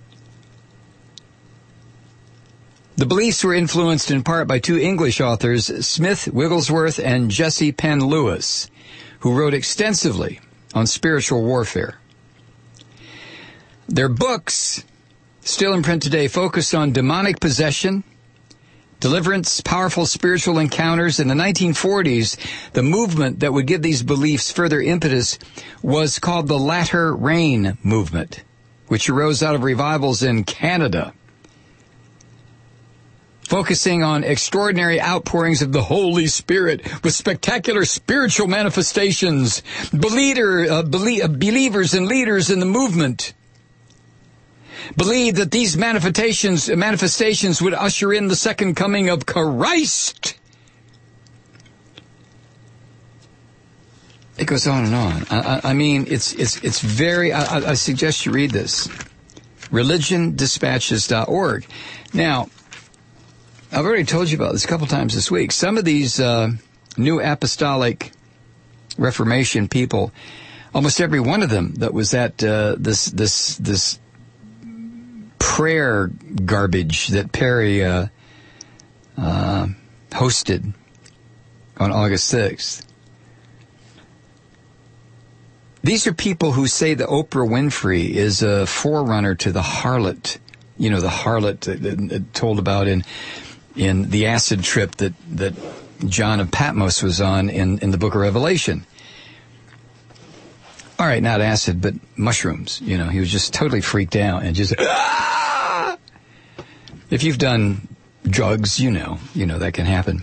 The beliefs were influenced in part by 2 English authors, Smith Wigglesworth and Jesse Penn Lewis, who wrote extensively on spiritual warfare. Their books, still in print today, focus on demonic possession, deliverance, powerful spiritual encounters. In the 1940s, the movement that would give these beliefs further impetus was called the Latter Rain movement, which arose out of revivals in Canada, focusing on extraordinary outpourings of the Holy Spirit with spectacular spiritual manifestations. Believers and leaders in the movement believed that these manifestations would usher in the second coming of Christ. It goes on and on. I mean, it's very. I suggest you read this. ReligionDispatches.org. Now, I've already told you about this a couple times this week. Some of these New Apostolic Reformation people, almost every one of them that was at this prayer garbage that Perry hosted on August 6th. These are people who say that Oprah Winfrey is a forerunner to the harlot. You know, the harlot told about in the acid trip that John of Patmos was on in the book of Revelation. All right, not acid, but mushrooms. You know, he was just totally freaked out and just, ah! If you've done drugs, you know that can happen.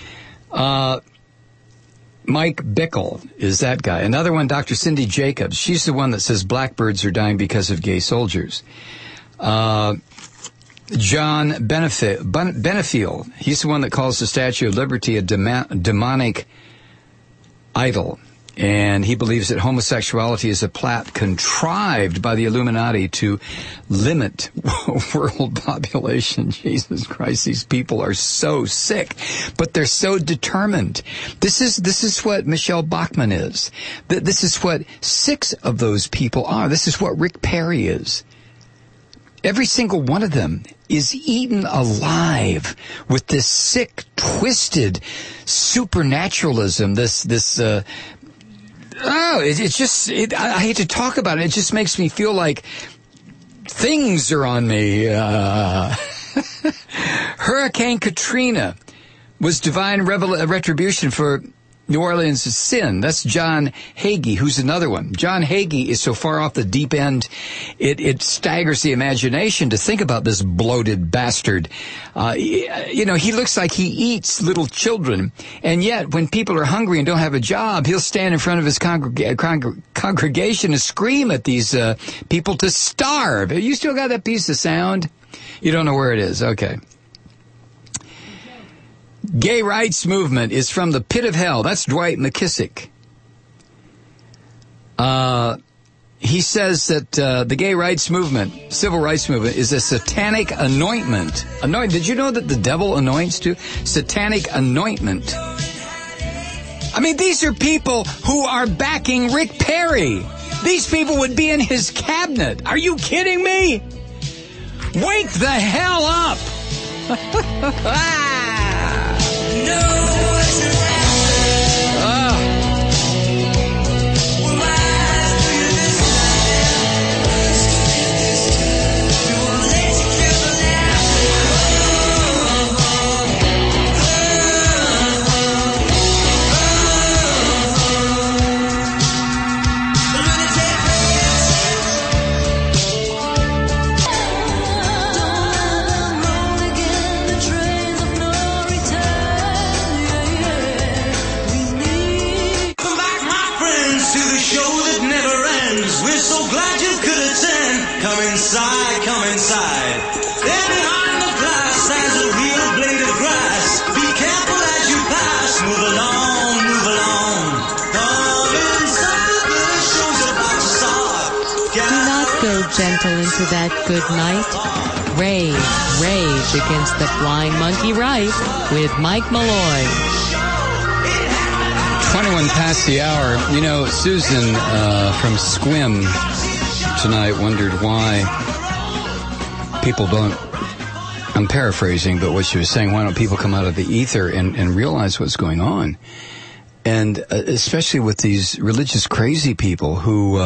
Mike Bickle is that guy. Another one, Dr. Cindy Jacobs. She's the one that says blackbirds are dying because of gay soldiers. John Benefiel. He's the one that calls the Statue of Liberty a demonic idol. And he believes that homosexuality is a plot contrived by the Illuminati to limit world population. Jesus Christ, these people are so sick, but they're so determined. This is what Michelle Bachmann is. This is what 6 of those people are. This is what Rick Perry is. Every single one of them is eaten alive with this sick, twisted supernaturalism, I hate to talk about it. It just makes me feel like things are on me. Hurricane Katrina was divine retribution for New Orleans' sin. That's John Hagee, who's another one. John Hagee is so far off the deep end, it staggers the imagination to think about this bloated bastard. He looks like he eats little children, and yet when people are hungry and don't have a job, he'll stand in front of his congregation and scream at these people to starve. You still got that piece of sound? You don't know where it is. Okay. Gay rights movement is from the pit of hell. That's Dwight McKissick. He says that the gay rights movement, civil rights movement, is a satanic anointment. Did you know that the devil anoints too? Satanic anointment. I mean, these are people who are backing Rick Perry. These people would be in his cabinet. Are you kidding me? Wake the hell up! Come inside. There behind the glass stands a real blade of grass. Be careful as you pass. Move along, move along. Come inside, the show's about to start. Do not go gentle into that good night. Rage against the flying monkey right with Mike Malloy. 21 past the hour. You know, Susan from Squim tonight wondered why people don't, I'm paraphrasing, but what she was saying, why don't people come out of the ether and realize what's going on? And especially with these religious crazy people who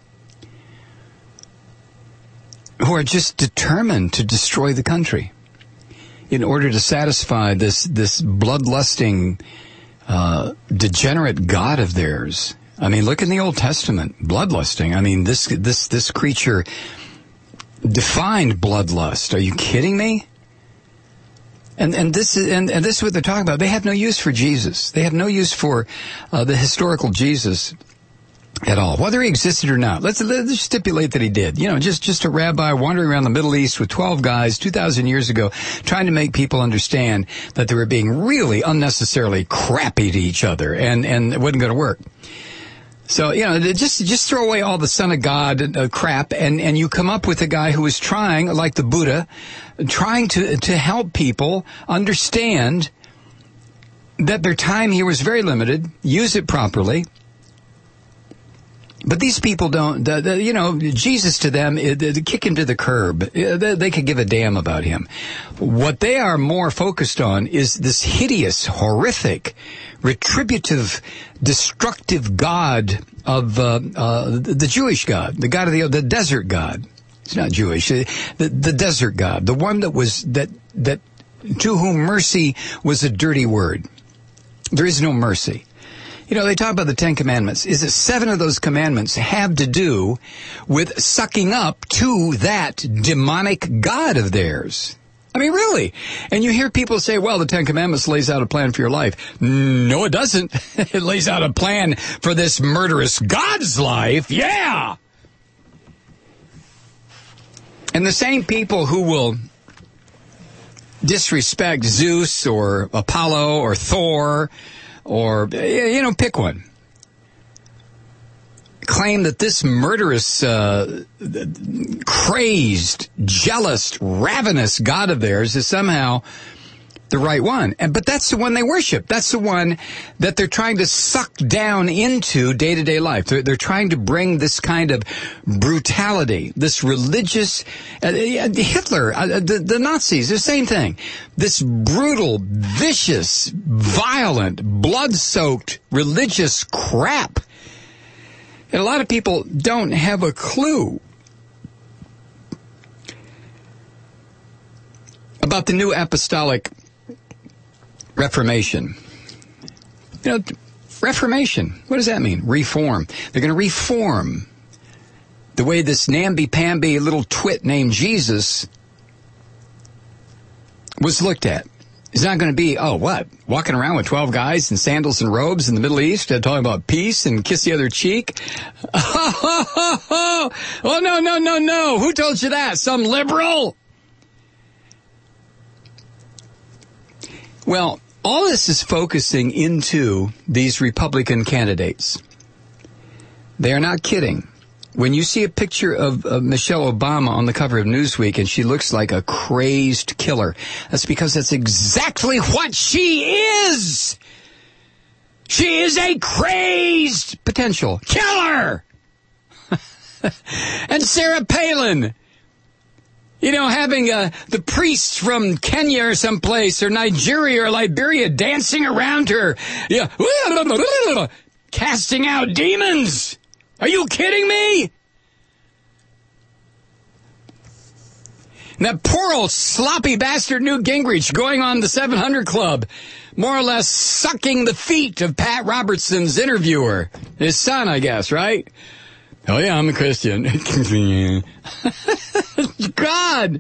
are just determined to destroy the country in order to satisfy this bloodlusting, degenerate God of theirs. I mean, look in the Old Testament, bloodlusting. I mean, this creature defined bloodlust. Are you kidding me? And this is what they're talking about. They have no use for Jesus. They have no use for the historical Jesus at all, whether he existed or not. Let's stipulate that he did. You know, just a rabbi wandering around the Middle East with 12 guys 2,000 years ago, trying to make people understand that they were being really unnecessarily crappy to each other, and it wasn't going to work. So, you know, just throw away all the Son of God crap, and you come up with a guy who was trying, like the Buddha, trying to help people understand that their time here was very limited, use it properly, But these people don't, Jesus to them, kick him to the curb. They could give a damn about him. What they are more focused on is this hideous, horrific, retributive, destructive God of the Jewish God, the God of the desert God. It's not Jewish. The desert God, the one that to whom mercy was a dirty word. There is no mercy. They talk about the 10 Commandments. Is that 7 of those commandments have to do with sucking up to that demonic God of theirs. I mean, really. And you hear people say, well, the 10 Commandments lays out a plan for your life. No, it doesn't. It lays out a plan for this murderous God's life. Yeah! And the same people who will disrespect Zeus or Apollo or Thor or, pick one, claim that this murderous, crazed, jealous, ravenous God of theirs is somehow the right one. But that's the one they worship. That's the one that they're trying to suck down into day-to-day life. They're trying to bring this kind of brutality, this religious, Hitler, the Nazis, the same thing. This brutal, vicious, violent, blood-soaked, religious crap. And a lot of people don't have a clue about the new apostolic Reformation. Reformation, what does that mean? Reform. They're going to reform the way this namby-pamby little twit named Jesus was looked at. It's not going to be, walking around with 12 guys in sandals and robes in the Middle East talking about peace and kiss the other cheek? Oh, no. Who told you that? Some liberal? Well, all this is focusing into these Republican candidates. They are not kidding. When you see a picture of Michelle Obama on the cover of Newsweek and she looks like a crazed killer, that's because that's exactly what she is. She is a crazed potential killer. And Sarah Palin, having the priests from Kenya or someplace, or Nigeria or Liberia dancing around her, casting out demons. Are you kidding me? And that poor old sloppy bastard Newt Gingrich going on the 700 Club, more or less sucking the feet of Pat Robertson's interviewer. His son, I guess, right? Oh, yeah, I'm a Christian. God!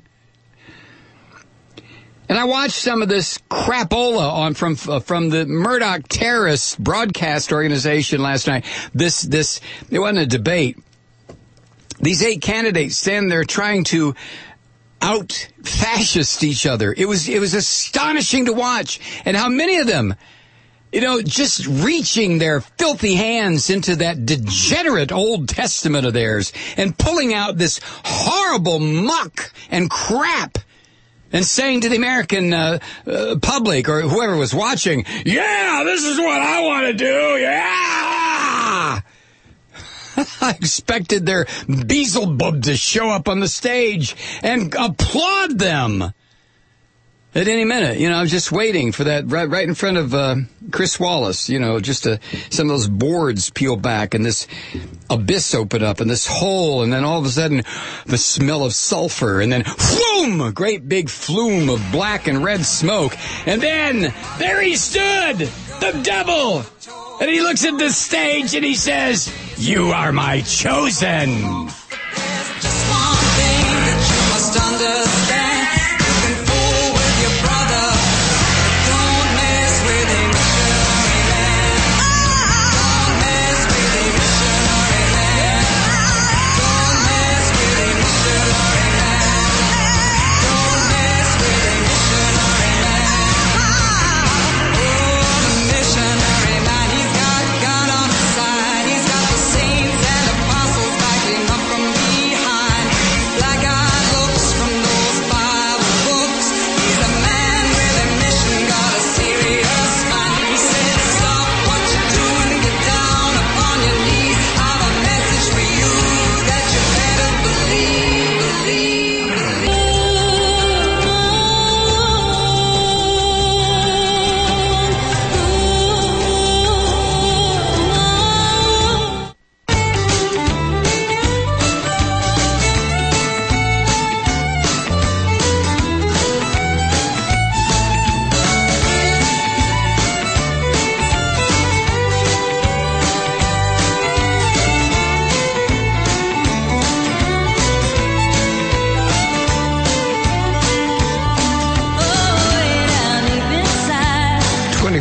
And I watched some of this crapola from the Murdoch terrorist broadcast organization last night. It wasn't a debate. These 8 candidates stand there trying to out-fascist each other. It was astonishing to watch. And how many of them, just reaching their filthy hands into that degenerate Old Testament of theirs and pulling out this horrible muck and crap and saying to the American public or whoever was watching, yeah, this is what I want to do, yeah! I expected their Beelzebub to show up on the stage and applaud them at any minute. I was just waiting for that right in front of Chris Wallace, just some of those boards peel back and this abyss open up and this hole, and then all of a sudden the smell of sulfur, and then whoom, a great big flume of black and red smoke, and then there he stood, the devil, and he looks at the stage and he says, "You are my chosen." There's just one thing that you must understand. You can fool with your brother, but don't mess with a missionary man. Don't mess with a missionary man. Don't mess with a missionary man. Don't mess with a missionary man. Oh, the missionary man, he's got God on his side. He's got the saints and apostles backing up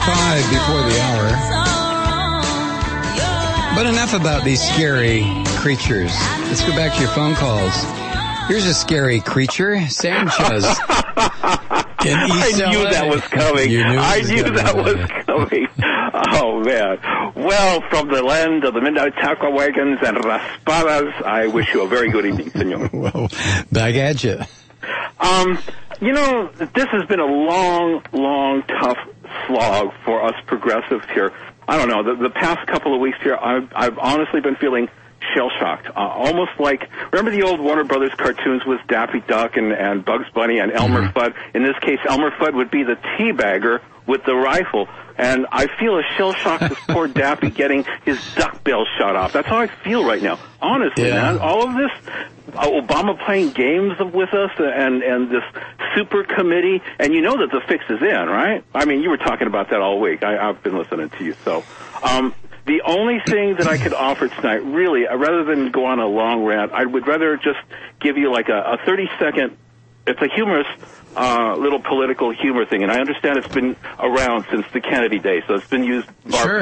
25 before the hour. But enough about these scary creatures. Let's go back to your phone calls. Here's a scary creature, Sanchez. I knew that was coming. I knew that was coming. Oh, man. Well, from the land of the midnight taco wagons and raspadas, I wish you a very good evening, senor. Well, back at you. You know, this has been a long, tough slog for us progressives here. I don't know, the past couple of weeks here, I've honestly been feeling shell-shocked. Almost like, remember the old Warner Brothers cartoons with Daffy Duck and Bugs Bunny and Elmer Fudd? In this case, Elmer Fudd would be the teabagger with the rifle. And I feel a shell-shock this poor Daffy getting his duck bill shot off. That's how I feel right now. Honestly, man. All of this, Obama playing games with us and this super committee, and you know that the fix is in, right? I mean, you were talking about that all week. I've been listening to you. So, the only thing that I could offer tonight, really, rather than go on a long rant, I would rather just give you like a 30-second, it's a humorous little political humor thing, and I understand it's been around since the Kennedy days, so it's been used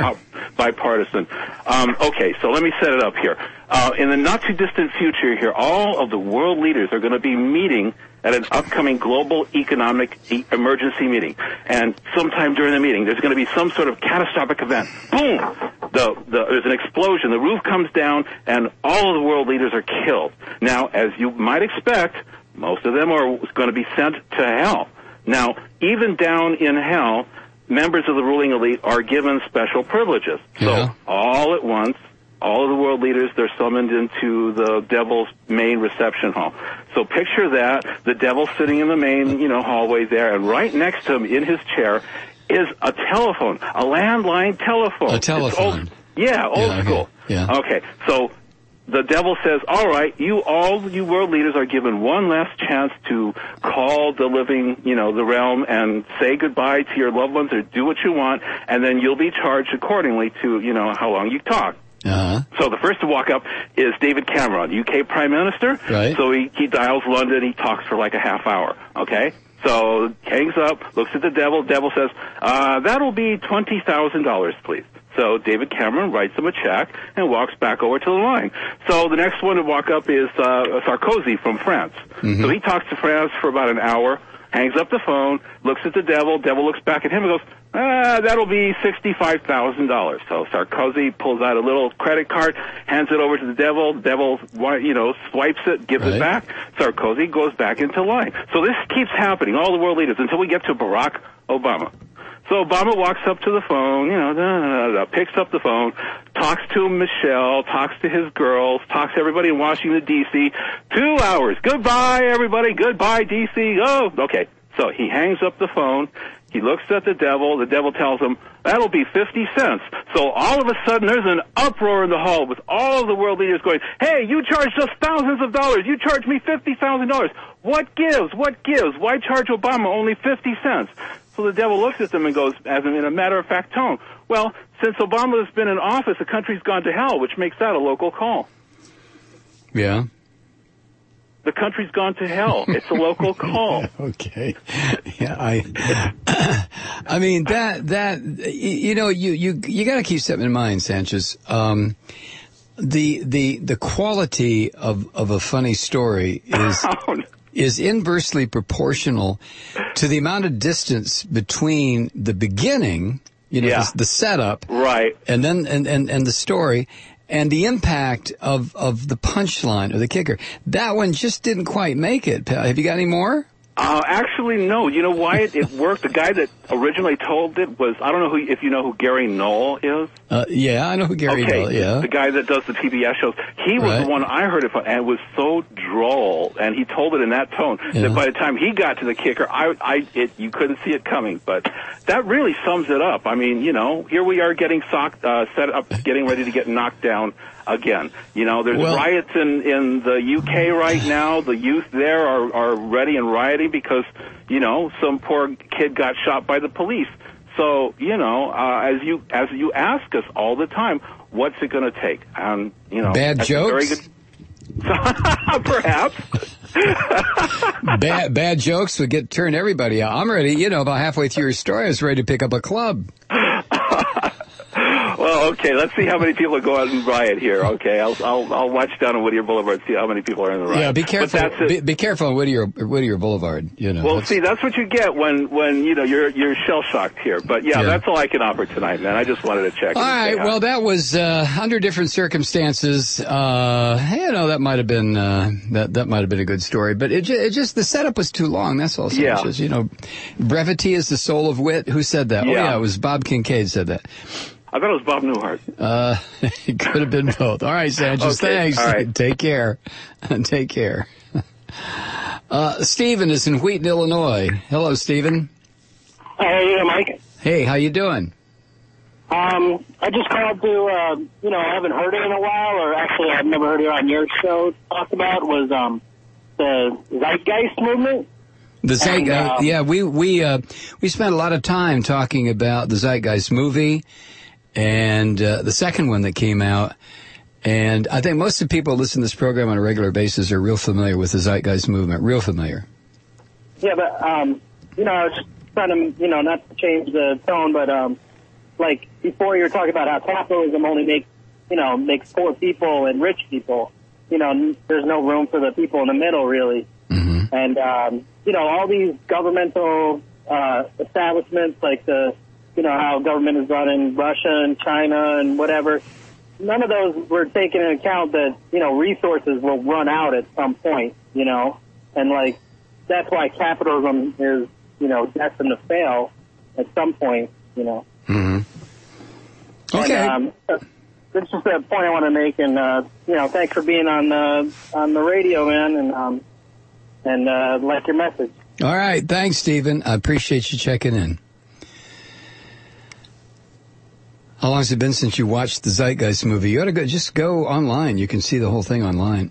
bipartisan. Okay, so let me set it up here. In the not-too-distant future here, all of the world leaders are going to be meeting at an upcoming global economic emergency meeting. And sometime during the meeting, there's going to be some sort of catastrophic event. Boom! There's an explosion. The roof comes down, and all of the world leaders are killed. Now, as you might expect, most of them are going to be sent to hell. Now, even down in hell, members of the ruling elite are given special privileges. So, all at once, all of the world leaders, they're summoned into the devil's main reception hall. So picture that, the devil sitting in the main, hallway there, and right next to him in his chair is a telephone, a landline telephone. A telephone. Old school. Yeah. Okay, so the devil says, all right, all you world leaders are given one last chance to call the living, the realm and say goodbye to your loved ones or do what you want, and then you'll be charged accordingly to, how long you talk. So the first to walk up is David Cameron, UK Prime Minister. Right. So he dials London, he talks for like a half hour, okay? So hangs up, looks at the devil says, that'll be $20,000, please. So David Cameron writes him a check and walks back over to the line. So the next one to walk up is Sarkozy from France. So he talks to France for about an hour, hangs up the phone, looks at the devil looks back at him and goes, that'll be $65,000. So Sarkozy pulls out a little credit card, hands it over to the devil, swipes it, gives it back. Sarkozy goes back into line. So this keeps happening, all the world leaders, until we get to Barack Obama. So Obama walks up to the phone, picks up the phone, talks to Michelle, talks to his girls, talks to everybody in Washington, D.C. 2 hours. Goodbye, everybody. Goodbye, D.C. Oh, okay. So he hangs up the phone. He looks at the devil. The devil tells him, that'll be 50 cents. So all of a sudden, there's an uproar in the hall with all of the world leaders going, hey, you charged us thousands of dollars. You charged me $50,000. What gives? What gives? Why charge Obama only 50 cents? So the devil looks at them and goes, as in a matter-of-fact tone, well, since Obama has been in office, the country's gone to hell, which makes that a local call. Yeah. The country's gone to hell. It's a local call. Okay. Yeah, I mean, you got to keep something in mind, Sanchez. The quality of a funny story is inversely proportional to the amount of distance between the beginning, the setup, right, and then and the story, and the impact of the punchline or the kicker. That one just didn't quite make it. Have you got any more? Actually, no. You know why it worked? The guy that originally told it was, I don't know if you know who Gary Knoll is. Yeah, I know who Gary Knoll is. Yeah. The guy that does the PBS shows. He was the one I heard it from, and it was so droll, and he told it in that tone that by the time he got to the kicker, you couldn't see it coming. But that really sums it up. I mean, here we are getting set up, getting ready to get knocked down again. There's riots in the UK right now. The youth there are ready and rioting because, some poor kid got shot by the police. So, as you ask us all the time, what's it going to take? Bad jokes? Very good. Perhaps. Bad jokes would turn everybody out. I'm ready, about halfway through your story, I was ready to pick up a club. Well, okay, let's see how many people go out and riot here. Okay, I'll watch down on Whittier Boulevard, see how many people are in the riot. Yeah, be careful. But that's it. Be careful on Whittier Boulevard. Well, see, that's what you get when you're shell shocked here. But yeah, that's all I can offer tonight, man. I just wanted to check. All right. Well, that was under different circumstances. That might have been that might have been a good story, but it just the setup was too long. That's all. Yeah. Sanchez. Brevity is the soul of wit. Who said that? Yeah. Oh yeah, it was Bob Kincaid said that. I thought it was Bob Newhart. It could have been both. All right, Sanchez. Okay, Thanks. all right. Take care. Take care. Stephen is in Wheaton, Illinois. Hello, Stephen. Hey, Mike. Hey, how you doing? I just called to, I haven't heard it in a while, or actually I've never heard it on your show talked about, was the Zeitgeist movement. The Zeitgeist, we spent a lot of time talking about the Zeitgeist movie and the second one that came out. And I think most of the people who listen to this program on a regular basis are real familiar with the Zeitgeist movement, real familiar. Yeah, but, I was just trying to, not to change the tone, but, like, before you were talking about how capitalism only makes poor people and rich people. There's no room for the people in the middle, really. Mm-hmm. And, all these governmental establishments, like how government is run in Russia and China and whatever, none of those were taking into account that, resources will run out at some point, and, like, that's why capitalism is, destined to fail at some point, Mm-hmm. Okay. And, that's just a point I want to make, and, thanks for being on the radio, man, and like your message. All right. Thanks, Stephen. I appreciate you checking in. How long has it been since you watched the Zeitgeist movie? You ought to just go online. You can see the whole thing online.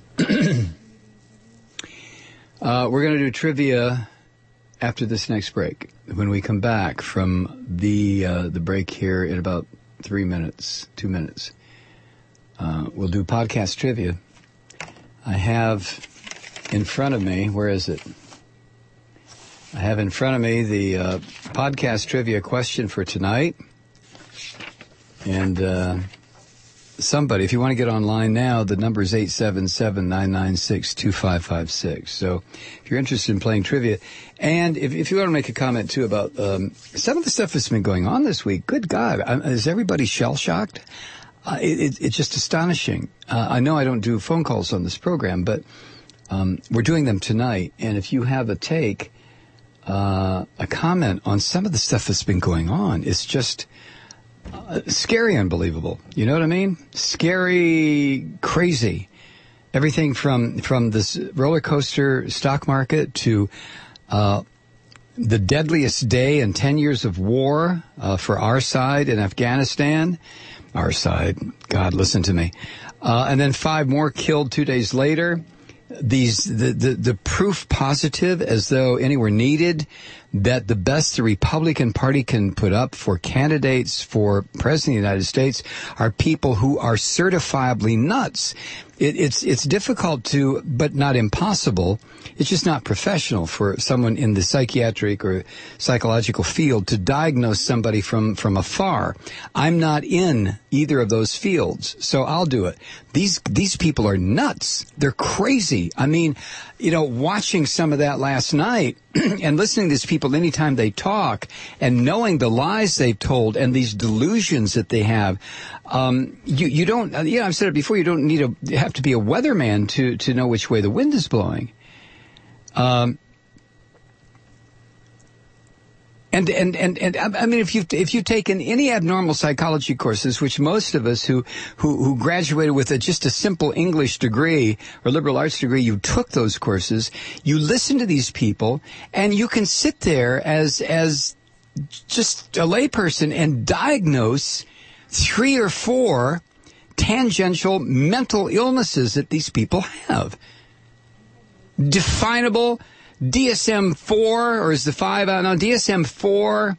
We're going to do trivia after this next break. When we come back from the break here in about 2 minutes, we'll do podcast trivia. I have in front of me, where is it? I have in front of me the podcast trivia question for tonight. And somebody, if you want to get online now, the number is 877-996-2556. So if you're interested in playing trivia, and if you want to make a comment, too, about some of the stuff that's been going on this week, good God, is everybody shell-shocked? It's just astonishing. I know I don't do phone calls on this program, but we're doing them tonight. And if you have a comment on some of the stuff that's been going on, it's just scary, unbelievable. You know what I mean? Scary, crazy. Everything from this roller coaster stock market to the deadliest day in 10 years of war for our side in Afghanistan. Our side, God, listen to me. And then 5 more killed 2 days later. The proof positive, as though anywhere needed, that the best the Republican Party can put up for candidates for President of the United States are people who are certifiably nuts. It's difficult to, but not impossible. It's just not professional for someone in the psychiatric or psychological field to diagnose somebody from afar. I'm not in either of those fields, so I'll do it. These people are nuts. They're crazy. I mean, watching some of that last night and listening to these people anytime they talk and knowing the lies they've told and these delusions that they have, you don't, I've said it before, you don't have to be a weatherman to know which way the wind is blowing. And I mean, if you've taken any abnormal psychology courses, which most of us who graduated with just a simple English degree or liberal arts degree, you took those courses, you listen to these people, and you can sit there as just a layperson and diagnose 3 or 4 tangential mental illnesses that these people have. Definable DSM-4, or is the 5 out now? DSM-4,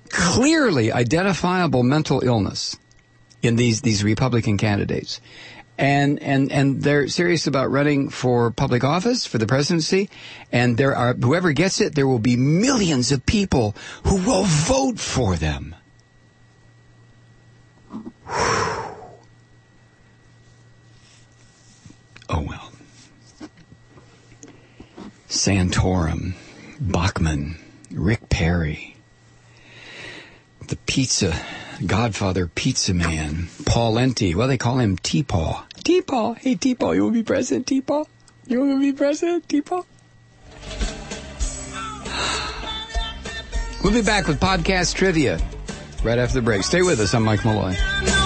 clearly identifiable mental illness in these Republican candidates. and they're serious about running for public office, for the presidency, and whoever gets it, there will be millions of people who will vote for them. Oh, well. Santorum, Bachman, Rick Perry, the Godfather pizza man, Paulenti. Well, they call him T-Paw. T-Paw. Hey, T-Paw, you want to be president, T-Paw? You want to be president, T-Paw? We'll be back with podcast trivia right after the break. Stay with us. I'm Mike Malloy.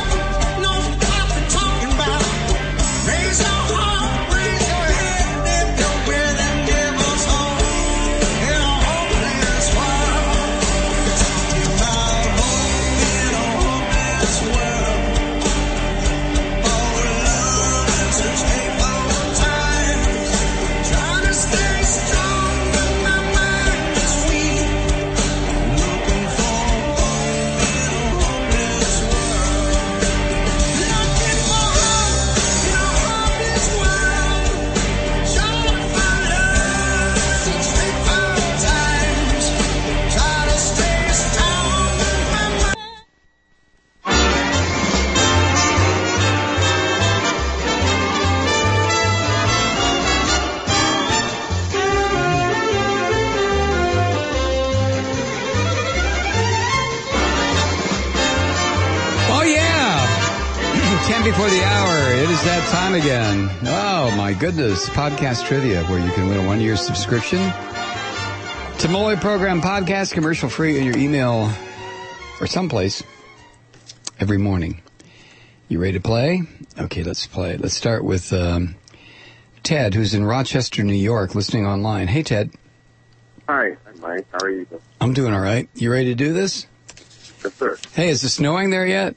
Before the hour, it is that time again. Oh my goodness, podcast trivia, where you can win a 1-year subscription to Malloy Program Podcast, commercial free in your email or someplace every morning. You ready to play? Okay, let's play. Let's start with Ted, who's in Rochester, New York, listening online. Hey, Ted. Hi, Mike. How are you? I'm doing all right. You ready to do this? Yes, sir. Hey, is it snowing there yet?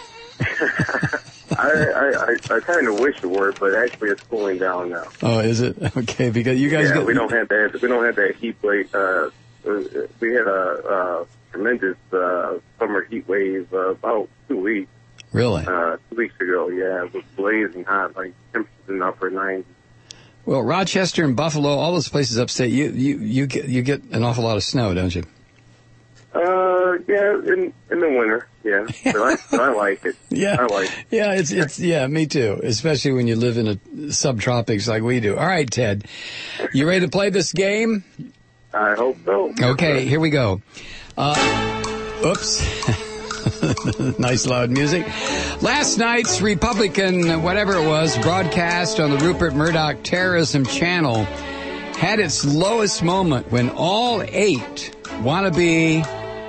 I kind of wish it were, but actually it's cooling down now. Oh, is it? Okay, because you guys we don't have that heat wave. We had a tremendous summer heat wave about 2 weeks. Really? 2 weeks ago, yeah, it was blazing hot, like temperatures in the upper 90s. Well, Rochester and Buffalo, all those places upstate, you get an awful lot of snow, don't you? Yeah, in the winter, yeah. But I like it. Yeah, I like it. Yeah, me too. Especially when you live in a subtropics like we do. All right, Ted, you ready to play this game? I hope so. Okay, here we go. Oops. Nice loud music. Last night's Republican, whatever it was, broadcast on the Rupert Murdoch terrorism channel had its lowest moment when all 8 wannabe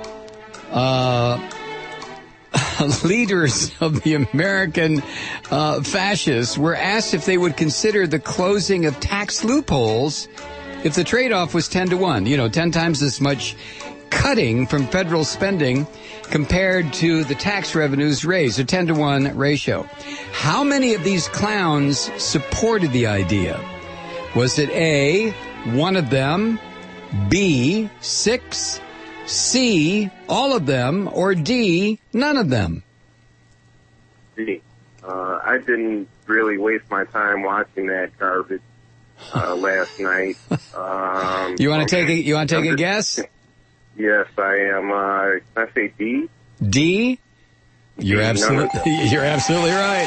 leaders of the American fascists were asked if they would consider the closing of tax loopholes if the trade-off was 10-1. 10 times as much cutting from federal spending compared to the tax revenues raised, a 10-1 ratio. How many of these clowns supported the idea? Was it A, one of them, B, 6, C, all of them, or D, none of them? D. I didn't really waste my time watching that garbage last night. You want to take a guess? Yes, I am. Can I say D? D? You're absolutely right.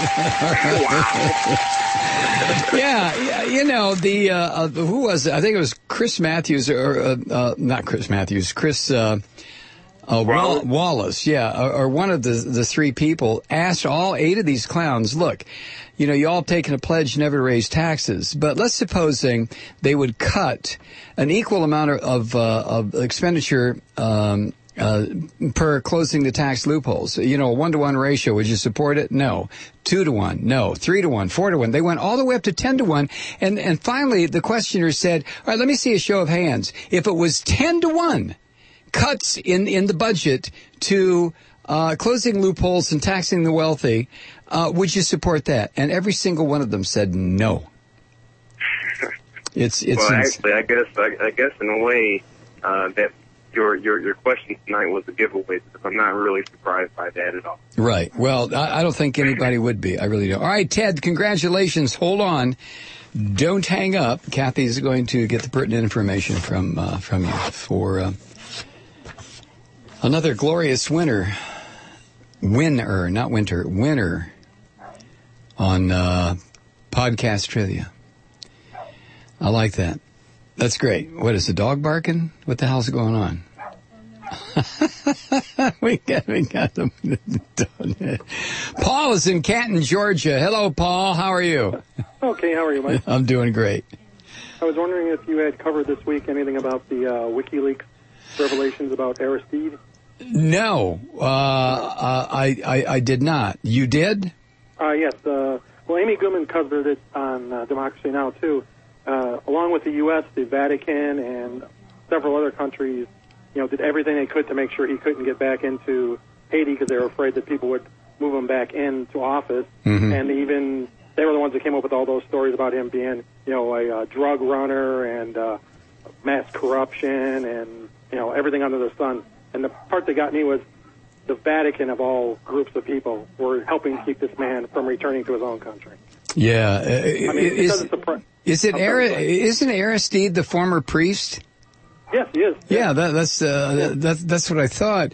Yeah, who was it? I think it was Chris Matthews, or not Chris Matthews, Chris Wallace, or one of the 3 people asked all 8 of these clowns, look, you all taken a pledge never to raise taxes, but let's supposing they would cut an equal amount of expenditure per closing the tax loopholes. A 1-to-1 ratio. Would you support it? No. 2-to-1. No. 3-to-1. 4-to-1. They went all the way up to 10-to-1. And finally, the questioner said, all right, let me see a show of hands. If it was 10-to-1 cuts in the budget to closing loopholes and taxing the wealthy, would you support that? And every single one of them said no. It's well, actually, I guess in a way, that your question tonight was a giveaway, because I'm not really surprised by that at all. Right. Well, I don't think anybody would be. I really don't. All right, Ted, congratulations. Hold on. Don't hang up. Kathy's going to get the pertinent information from you for another glorious winner on podcast trivia. I like that. That's great. What is the dog barking? What the hell's going on? we got them. Paul is in Canton, Georgia. Hello, Paul. How are you? Okay, how are you, Mike? I'm doing great. I was wondering if you had covered this week anything about the WikiLeaks revelations about Aristide. No, I did not. You did? Yes. Well, Amy Goodman covered it on Democracy Now! Too. Along with the U.S., the Vatican, and several other countries, did everything they could to make sure he couldn't get back into Haiti because they were afraid that people would move him back into office. Mm-hmm. And even they were the ones that came up with all those stories about him being, a drug runner and mass corruption and, everything under the sun. And the part that got me was the Vatican, of all groups of people, were helping keep this man from returning to his own country. Yeah. Isn't Aristide the former priest? Yes, he is. Yeah, that's what I thought.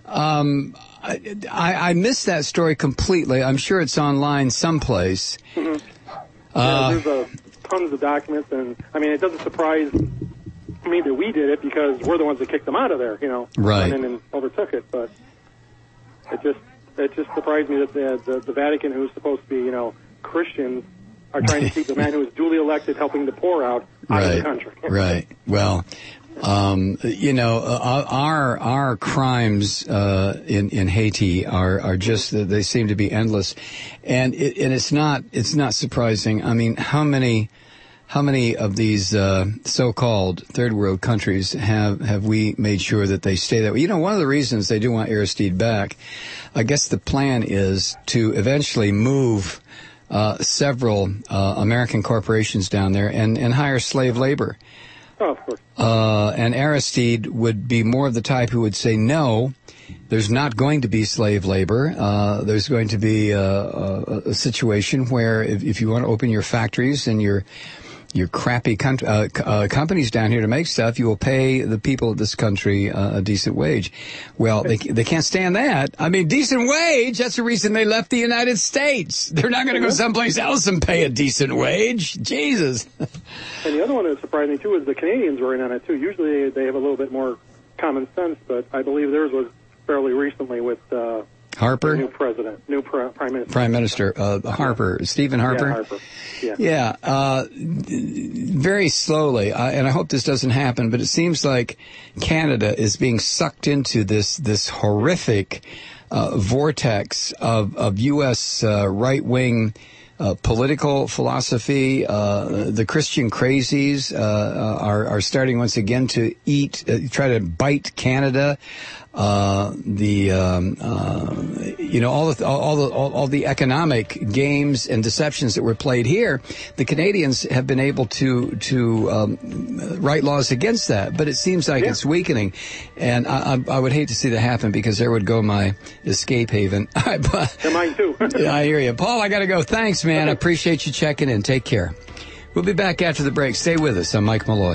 I missed that story completely. I'm sure it's online someplace. Mm-hmm. There's tons of documents, and it doesn't surprise me that we did it because we're the ones that kicked them out of there. Right. Went in and overtook it, but it just surprised me that the Vatican, who's supposed to be Christians, are trying to keep the man who was duly elected, helping the poor out of the country. Right. Well, our crimes in Haiti are just, they seem to be endless, and it's not surprising. I mean, how many of these so-called third world countries have we made sure that they stay that way? One of the reasons they do want Aristide back, I guess the plan is to eventually move several American corporations down there and hire slave labor. Oh, of course. And Aristide would be more of the type who would say, no, there's not going to be slave labor. There's going to be a situation where if you want to open your factories and your crappy companies down here to make stuff, you will pay the people of this country a decent wage. Well, they can't stand that. I mean, decent wage, that's the reason they left the United States. They're not going to go someplace else and pay a decent wage. Jesus. And the other one that surprised me, too, is the Canadians were in on it, too. Usually they have a little bit more common sense, but I believe theirs was fairly recently with Harper? New president, prime minister. Prime Minister Harper, Stephen Harper. Yeah, Harper. Yeah. Very slowly, and I hope this doesn't happen, but it seems like Canada is being sucked into this horrific vortex of U.S. right-wing political philosophy. The Christian crazies are starting once again to try to bite Canada. All the economic games and deceptions that were played here, the Canadians have been able to write laws against that, but it seems like it's weakening, and I would hate to see that happen because there would go my escape haven. Mine too. Yeah, I hear you, Paul. I got to go. Thanks, man. I appreciate you checking in. Take care. We'll be back after the break. Stay with us. I'm Mike Malloy.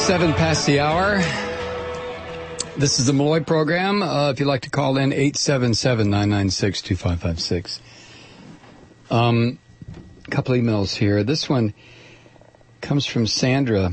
7 past the hour. This is the Malloy program. If you'd like to call in, 877-996-2556. A couple emails here. This one comes from Sandra.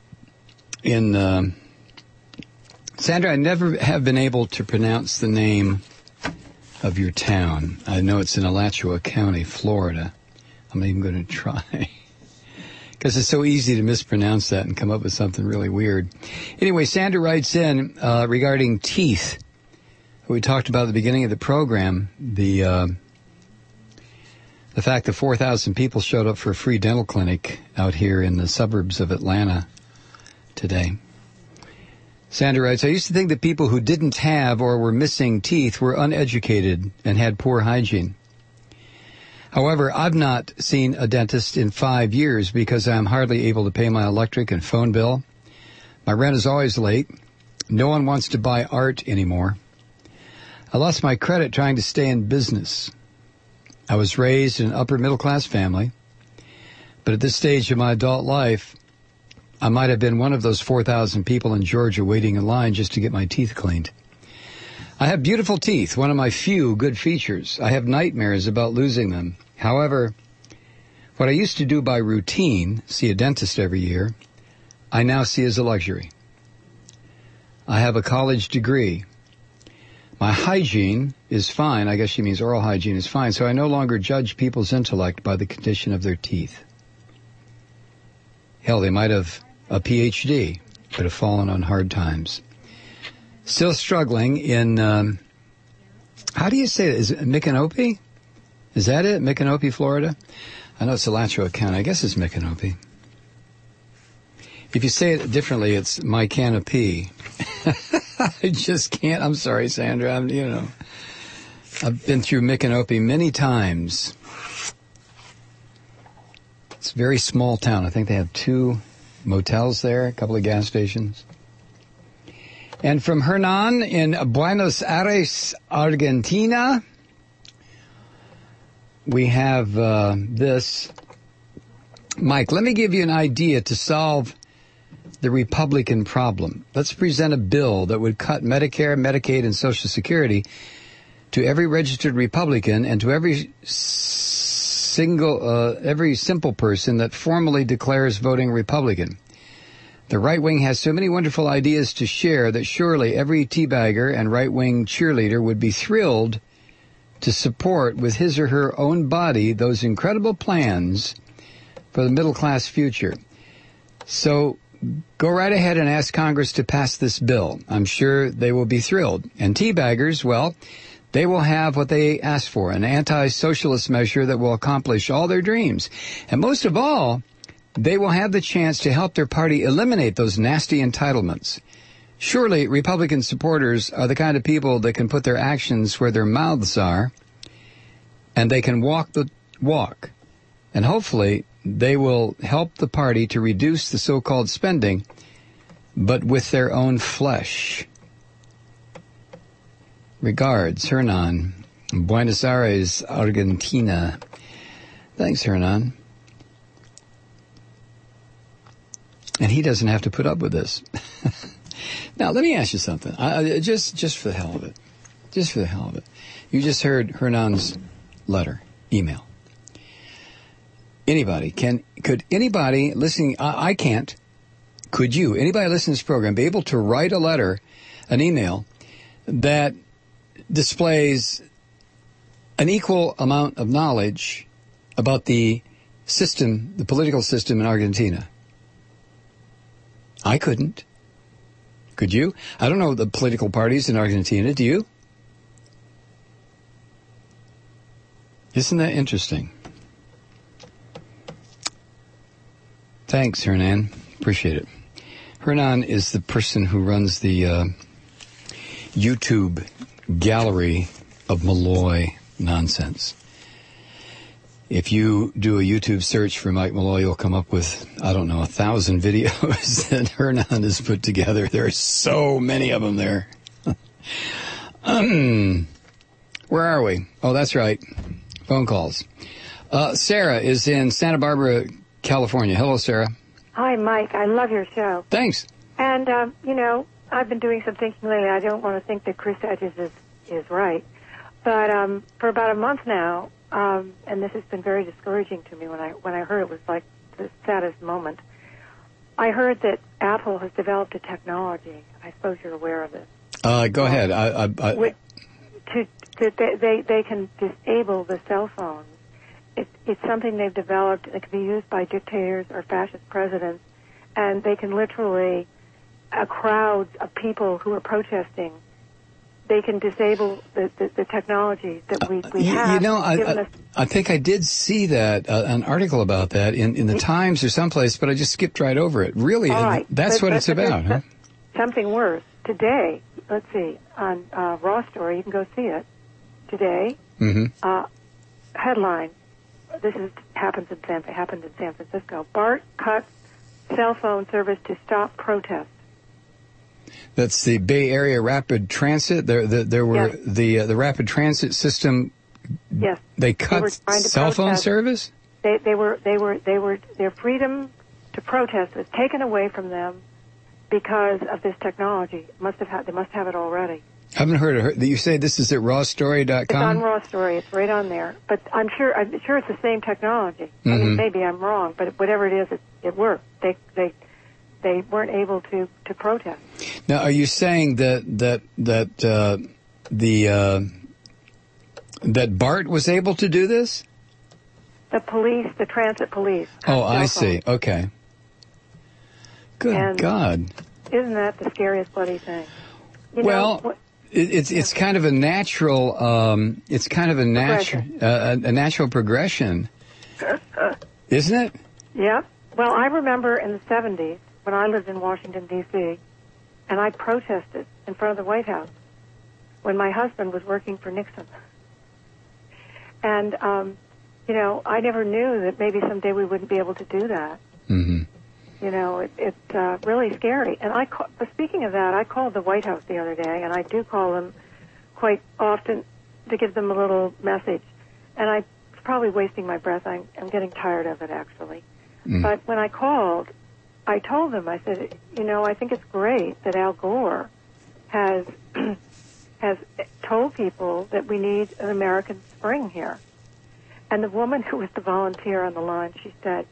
Sandra, I never have been able to pronounce the name of your town. I know it's in Alachua County, Florida. I'm not even going to try. Because it's so easy to mispronounce that and come up with something really weird. Anyway, Sandra writes in regarding teeth. We talked about at the beginning of the program, the fact that 4,000 people showed up for a free dental clinic out here in the suburbs of Atlanta today. Sandra writes, I used to think that people who didn't have or were missing teeth were uneducated and had poor hygiene. However, I've not seen a dentist in 5 years because I'm hardly able to pay my electric and phone bill. My rent is always late. No one wants to buy art anymore. I lost my credit trying to stay in business. I was raised in an upper middle class family, but at this stage of my adult life, I might have been one of those 4,000 people in Georgia waiting in line just to get my teeth cleaned. I have beautiful teeth, one of my few good features. I have nightmares about losing them. However, what I used to do by routine, see a dentist every year, I now see as a luxury. I have a college degree. My hygiene is fine. I guess she means oral hygiene is fine. So I no longer judge people's intellect by the condition of their teeth. Hell, they might have a PhD, but have fallen on hard times. Still struggling in, how do you say it? Is it Micanopy? Is that it? Micanopy, Florida? I know it's Alachua County. I guess it's Micanopy. If you say it differently, it's my canopy. I just can't. I'm sorry, Sandra. I've been through Micanopy many times. It's a very small town. I think they have 2 motels there, a couple of gas stations. And from Hernan in Buenos Aires, Argentina, we have this. Mike, let me give you an idea to solve the Republican problem. Let's present a bill that would cut Medicare, Medicaid, and Social Security to every registered Republican and to every simple person that formally declares voting Republican. The right wing has so many wonderful ideas to share that surely every teabagger and right-wing cheerleader would be thrilled to support with his or her own body those incredible plans for the middle-class future. So go right ahead and ask Congress to pass this bill. I'm sure they will be thrilled. And teabaggers, well, they will have what they asked for, an anti-socialist measure that will accomplish all their dreams. And most of all, they will have the chance to help their party eliminate those nasty entitlements. Surely Republican supporters are the kind of people that can put their actions where their mouths are, and they can walk the walk. And hopefully they will help the party to reduce the so-called spending, but with their own flesh. Regards, Hernan, Buenos Aires, Argentina. Thanks, Hernan. And he doesn't have to put up with this. Now, let me ask you something. Just for the hell of it. Just for the hell of it. You just heard Hernan's letter, email. Could anybody listening, I can't, could you, anybody listening to this program, be able to write a letter, an email, that displays an equal amount of knowledge about the system, the political system in Argentina? I couldn't. Could you? I don't know the political parties in Argentina. Do you? Isn't that interesting? Thanks, Hernan. Appreciate it. Hernan is the person who runs the YouTube gallery of Malloy nonsense. If you do a YouTube search for Mike Malloy, you'll come up with, 1,000 videos that Hernan has put together. There are so many of them there. Where are we? Oh, that's right. Phone calls. Sarah is in Santa Barbara, California. Hello, Sarah. Hi, Mike. I love your show. Thanks. And, I've been doing some thinking lately. I don't want to think that Chris Hedges is right. But for about a month now, and this has been very discouraging to me when I heard it was like the saddest moment. I heard that Apple has developed a technology. I suppose you're aware of this. Go ahead. They can disable the cell phones. It's something they've developed that can be used by dictators or fascist presidents, and they can literally, crowds of people who are protesting, they can disable the technology that we have. I think I did see that, an article about that in the Times or someplace, but I just skipped right over it. Really, all right. That's what it's about, huh? Something worse. Today, let's see, on Raw Story, you can go see it. Today, headline, happened in San Francisco. BART cuts cell phone service to stop protest. That's the Bay Area Rapid Transit. There were the rapid transit system. Yes. They cut cell phone service. Their freedom to protest was taken away from them because of this technology. They must have it already. I haven't heard of it. You say this is at rawstory.com? It's on Raw Story. It's right on there. But I'm sure it's the same technology. I mean, maybe I'm wrong, but whatever it is, it worked. They weren't able to protest. Now, are you saying that BART was able to do this? The transit police. Oh, I see. Okay. Good God. Isn't that the scariest bloody thing? It's kind of a natural. A natural progression, isn't it? Yeah. Well, I remember in the 70s when I lived in Washington D.C. and I protested in front of the White House when my husband was working for Nixon, and I never knew that maybe someday we wouldn't be able to do that. Mm-hmm. It's really scary. And speaking of that, I called the White House the other day, and I do call them quite often to give them a little message. And I'm probably wasting my breath. I'm getting tired of it, actually. Mm. But when I called, I told them, I said, I think it's great that Al Gore has told people that we need an American spring here. And the woman who was the volunteer on the line, she said,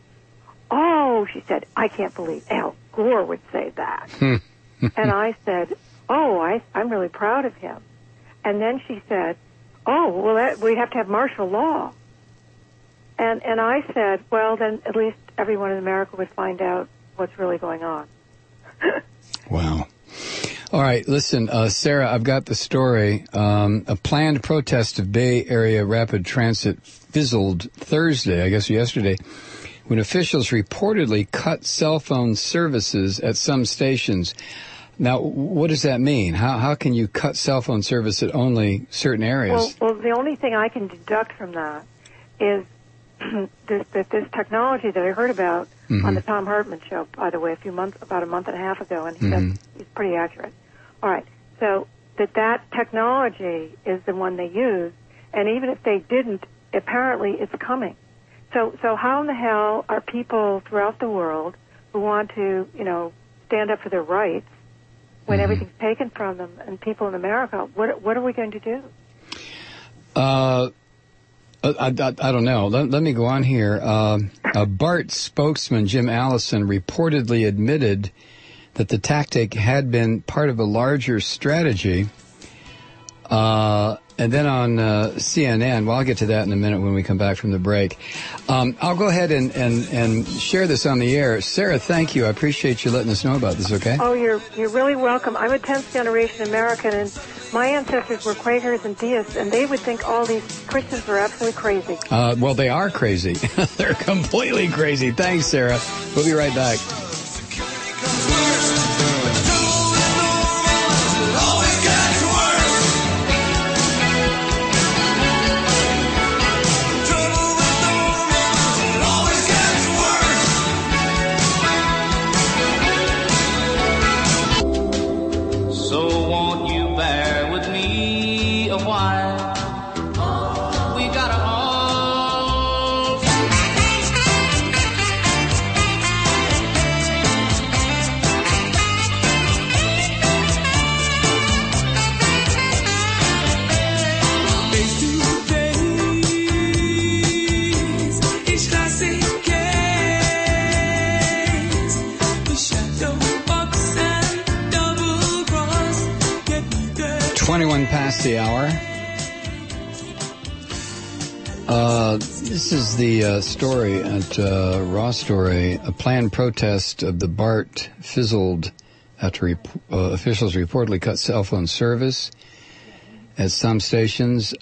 I can't believe Al Gore would say that. And I said, I'm really proud of him. And then she said, we have to have martial law. And I said, well, then at least everyone in America would find out what's really going on. Wow. All right, listen, Sarah, I've got the story. A planned protest of Bay Area Rapid Transit fizzled Thursday, I guess yesterday, when officials reportedly cut cell phone services at some stations. Now, what does that mean? How can you cut cell phone service at only certain areas? Well, the only thing I can deduct from that is this technology that I heard about on the Thom Hartmann show, by the way, about a month and a half ago, and he said it's pretty accurate. All right, so that technology is the one they use, and even if they didn't, apparently it's coming. So how in the hell are people throughout the world who want to, stand up for their rights when everything's taken from them, and people in America, what are we going to do? I don't know. Let me go on here. A BART spokesman, Jim Allison, reportedly admitted that the tactic had been part of a larger strategy. And then on CNN, well, I'll get to that in a minute when we come back from the break. I'll go ahead and share this on the air. Sarah, thank you. I appreciate you letting us know about this, okay? Oh, you're really welcome. I'm a 10th generation American, and my ancestors were Quakers and deists, and they would think all these Christians are absolutely crazy. Well, they are crazy. They're completely crazy. Thanks, Sarah. We'll be right back. 11 past the hour. This is the story at Raw Story. A planned protest of the BART fizzled after officials reportedly cut cell phone service at some stations.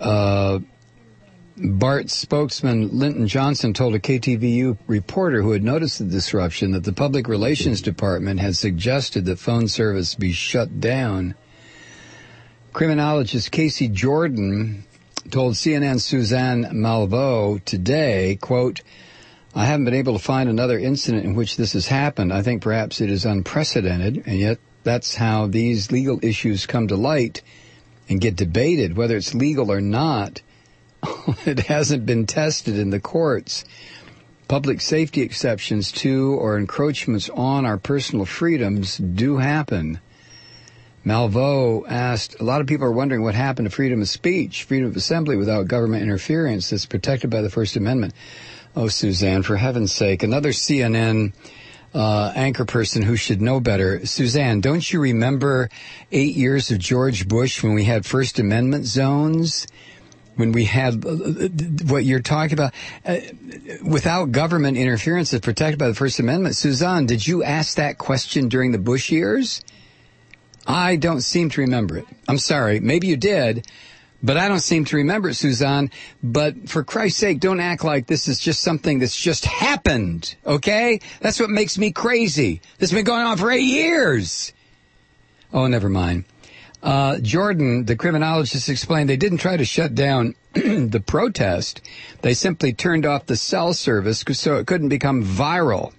BART spokesman Linton Johnson told a KTVU reporter who had noticed the disruption that the Public Relations Department had suggested that phone service be shut down. Criminologist Casey Jordan told CNN's Suzanne Malveaux today, quote, I haven't been able to find another incident in which this has happened. I think perhaps it is unprecedented, and yet that's how these legal issues come to light and get debated, whether it's legal or not. It hasn't been tested in the courts. Public safety exceptions to or encroachments on our personal freedoms do happen. Malveaux asked, a lot of people are wondering what happened to freedom of speech, freedom of assembly without government interference that's protected by the First Amendment. Oh, Suzanne, for heaven's sake, another CNN anchor person who should know better. Suzanne, don't you remember 8 years of George Bush when we had First Amendment zones? When we had what you're talking about, without government interference that's protected by the First Amendment. Suzanne, did you ask that question during the Bush years? I don't seem to remember it. I'm sorry. Maybe you did, but I don't seem to remember it, Suzanne. But for Christ's sake, don't act like this is just something that's just happened, okay? That's what makes me crazy. This has been going on for 8 years. Oh, never mind. Jordan, the criminologist, explained they didn't try to shut down the protest. They simply turned off the cell service so it couldn't become viral.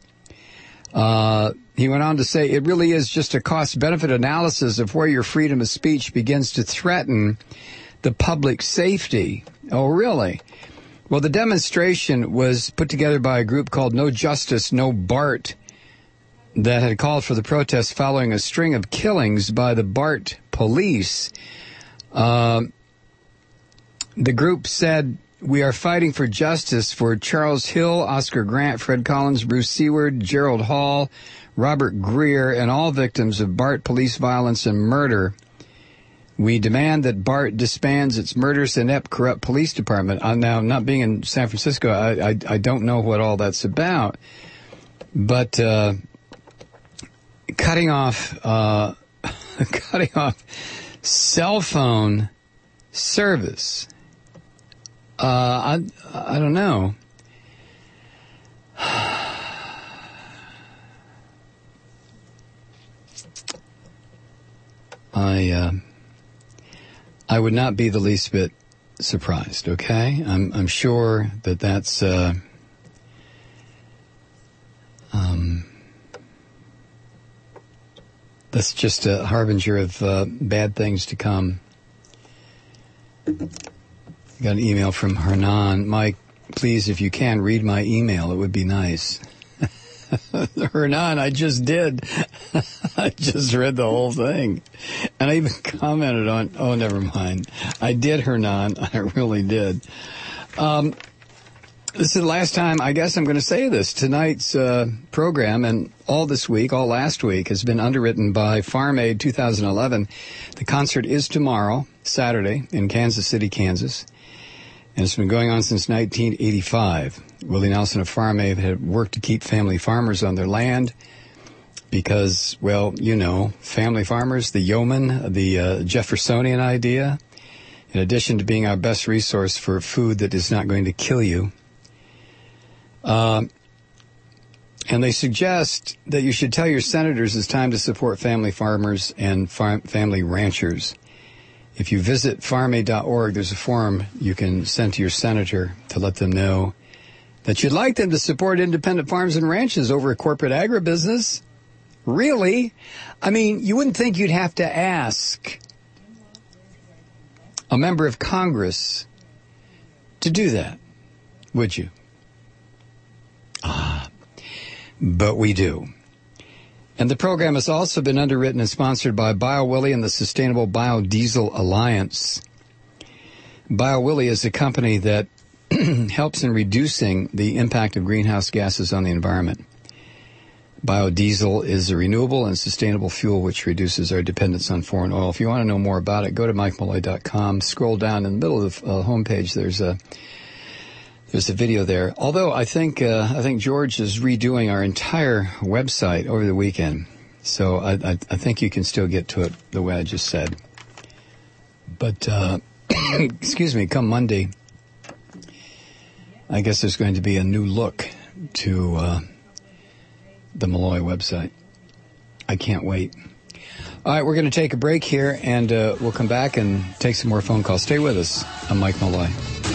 He went on to say, it really is just a cost-benefit analysis of where your freedom of speech begins to threaten the public safety. Oh, really? Well, the demonstration was put together by a group called No Justice, No BART, that had called for the protest following a string of killings by the BART police. The group said, we are fighting for justice for Charles Hill, Oscar Grant, Fred Collins, Bruce Seward, Gerald Hall, Robert Greer, and all victims of BART police violence and murder. We demand that BART disbands its murderous, inept, corrupt police department. Now, not being in San Francisco, I don't know what all that's about. But cutting off cell phone service. I don't know. I would not be the least bit surprised. Okay, I'm sure that's just a harbinger of bad things to come. Got an email from Hernan. Mike, please, if you can, read my email. It would be nice. Hernan, I just did. I just read the whole thing. And I even commented on, oh, never mind. I did, Hernan. I really did. This is the last time, I guess I'm going to say this. Tonight's program and all this week, all last week, has been underwritten by Farm Aid 2011. The concert is tomorrow, Saturday, in Kansas City, Kansas. And it's been going on since 1985. Willie Nelson of Farm Aid had worked to keep family farmers on their land because, well, you know, family farmers, the yeoman, the Jeffersonian idea, in addition to being our best resource for food that is not going to kill you. And they suggest that you should tell your senators it's time to support family farmers and family ranchers. If you visit farmaid.org, there's a form you can send to your senator to let them know that you'd like them to support independent farms and ranches over a corporate agribusiness. Really? I mean, you wouldn't think you'd have to ask a member of Congress to do that, would you? But we do. And the program has also been underwritten and sponsored by BioWilly and the Sustainable Biodiesel Alliance. BioWilly is a company that helps in reducing the impact of greenhouse gases on the environment. Biodiesel is a renewable and sustainable fuel which reduces our dependence on foreign oil. If you want to know more about it, go to MikeMalloy.com. Scroll down in the middle of the homepage. There's a video there. Although I think George is redoing our entire website over the weekend, so I think you can still get to it the way I just said. But excuse me, come Monday, I guess there's going to be a new look to the Malloy website. I can't wait. All right, we're going to take a break here, and we'll come back and take some more phone calls. Stay with us. I'm Mike Malloy.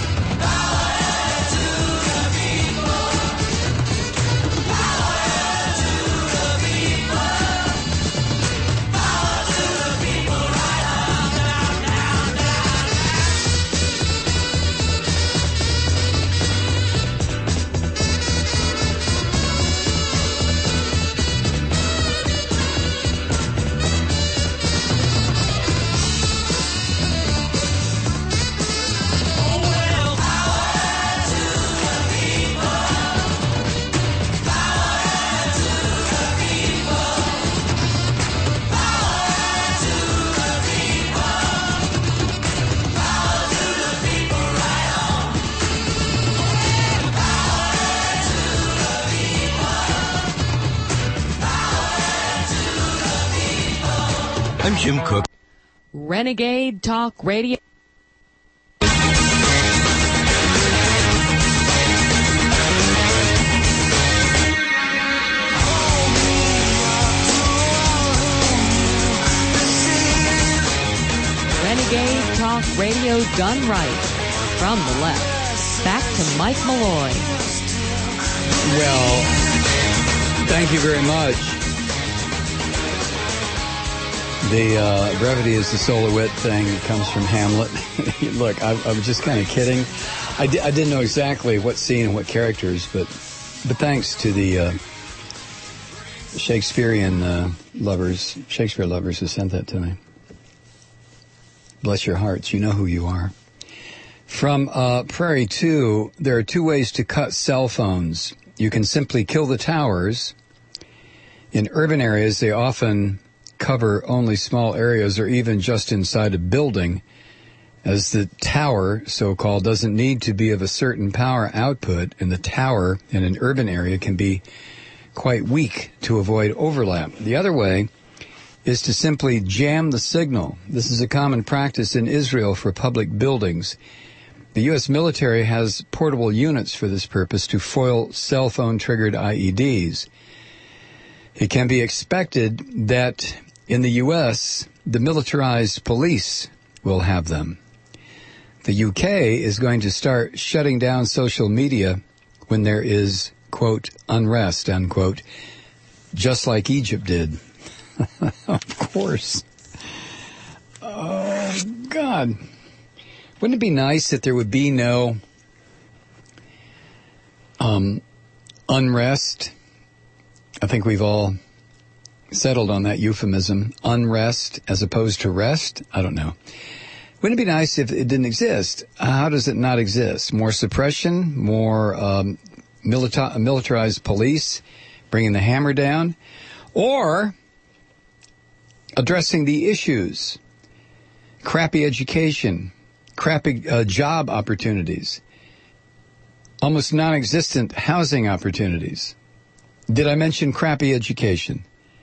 I'm Jim Cook. Renegade Talk Radio. Renegade Talk Radio done right. From the left, back to Mike Malloy. Well, thank you very much. The brevity is the soul of wit thing. It comes from Hamlet. Look, I was just kind of kidding. I didn't know exactly what scene and what characters, but thanks to the Shakespeare lovers who sent that to me. Bless your hearts. You know who you are. From Prairie 2, there are two ways to cut cell phones. You can simply kill the towers. In urban areas, they often cover only small areas or even just inside a building, as the tower, so-called, doesn't need to be of a certain power output, and the tower in an urban area can be quite weak to avoid overlap. The other way is to simply jam the signal. This is a common practice in Israel for public buildings. The U.S. military has portable units for this purpose to foil cell phone-triggered IEDs. It can be expected that in the U.S., the militarized police will have them. The U.K. is going to start shutting down social media when there is, quote, unrest, unquote, just like Egypt did. Of course. Oh, God. Wouldn't it be nice that there would be no unrest? I think we've all settled on that euphemism, unrest as opposed to rest. I don't know. Wouldn't it be nice if it didn't exist? How does it not exist? More suppression, more militarized police bringing the hammer down, or addressing the issues, crappy education, crappy job opportunities, almost non-existent housing opportunities. Did I mention crappy education?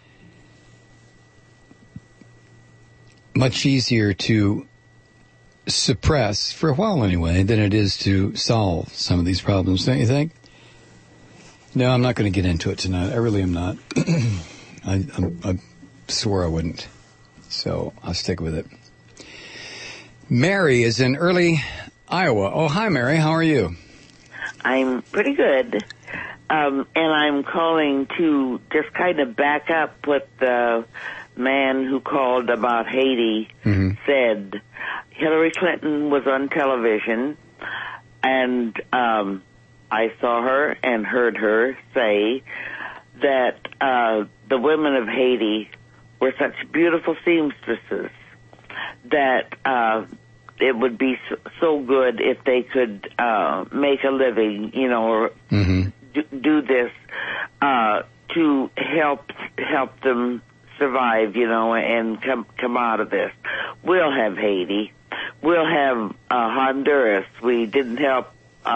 Much easier to suppress, for a while anyway, than it is to solve some of these problems, don't you think? No, I'm not going to get into it tonight. I really am not. I swore I wouldn't. So I'll stick with it. Mary is in Early, Iowa. Oh, hi, Mary. How are you? I'm pretty good. And I'm calling to just kind of back up what the man who called about Haiti said. Hillary Clinton was on television, and I saw her and heard her say that the women of Haiti were such beautiful seamstresses that it would be so good if they could make a living, you know, or do this to help them survive, and come out of this. We'll have Haiti. We'll have Honduras. We didn't help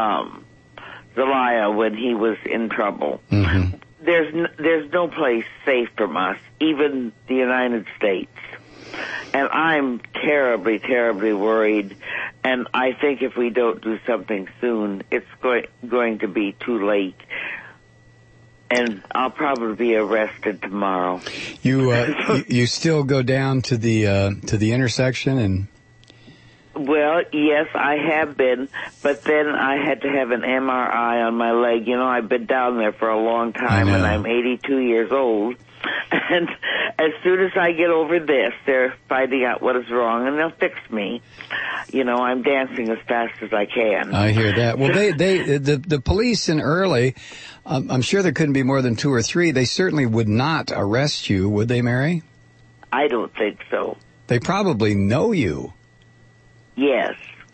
Zelaya when he was in trouble. Mm-hmm. There's no place safe from us, even the United States. And I'm terribly, terribly worried. And I think if we don't do something soon, it's going to be too late. And I'll probably be arrested tomorrow. You still go down to the intersection and. Well, yes, I have been, but then I had to have an MRI on my leg. I've been down there for a long time, and I'm 82 years old. And as soon as I get over this, they're finding out what is wrong, and they'll fix me. I'm dancing as fast as I can. I hear that. Well, the police in Early, I'm sure there couldn't be more than 2 or 3. They certainly would not arrest you, would they, Mary? I don't think so. They probably know you. Yes.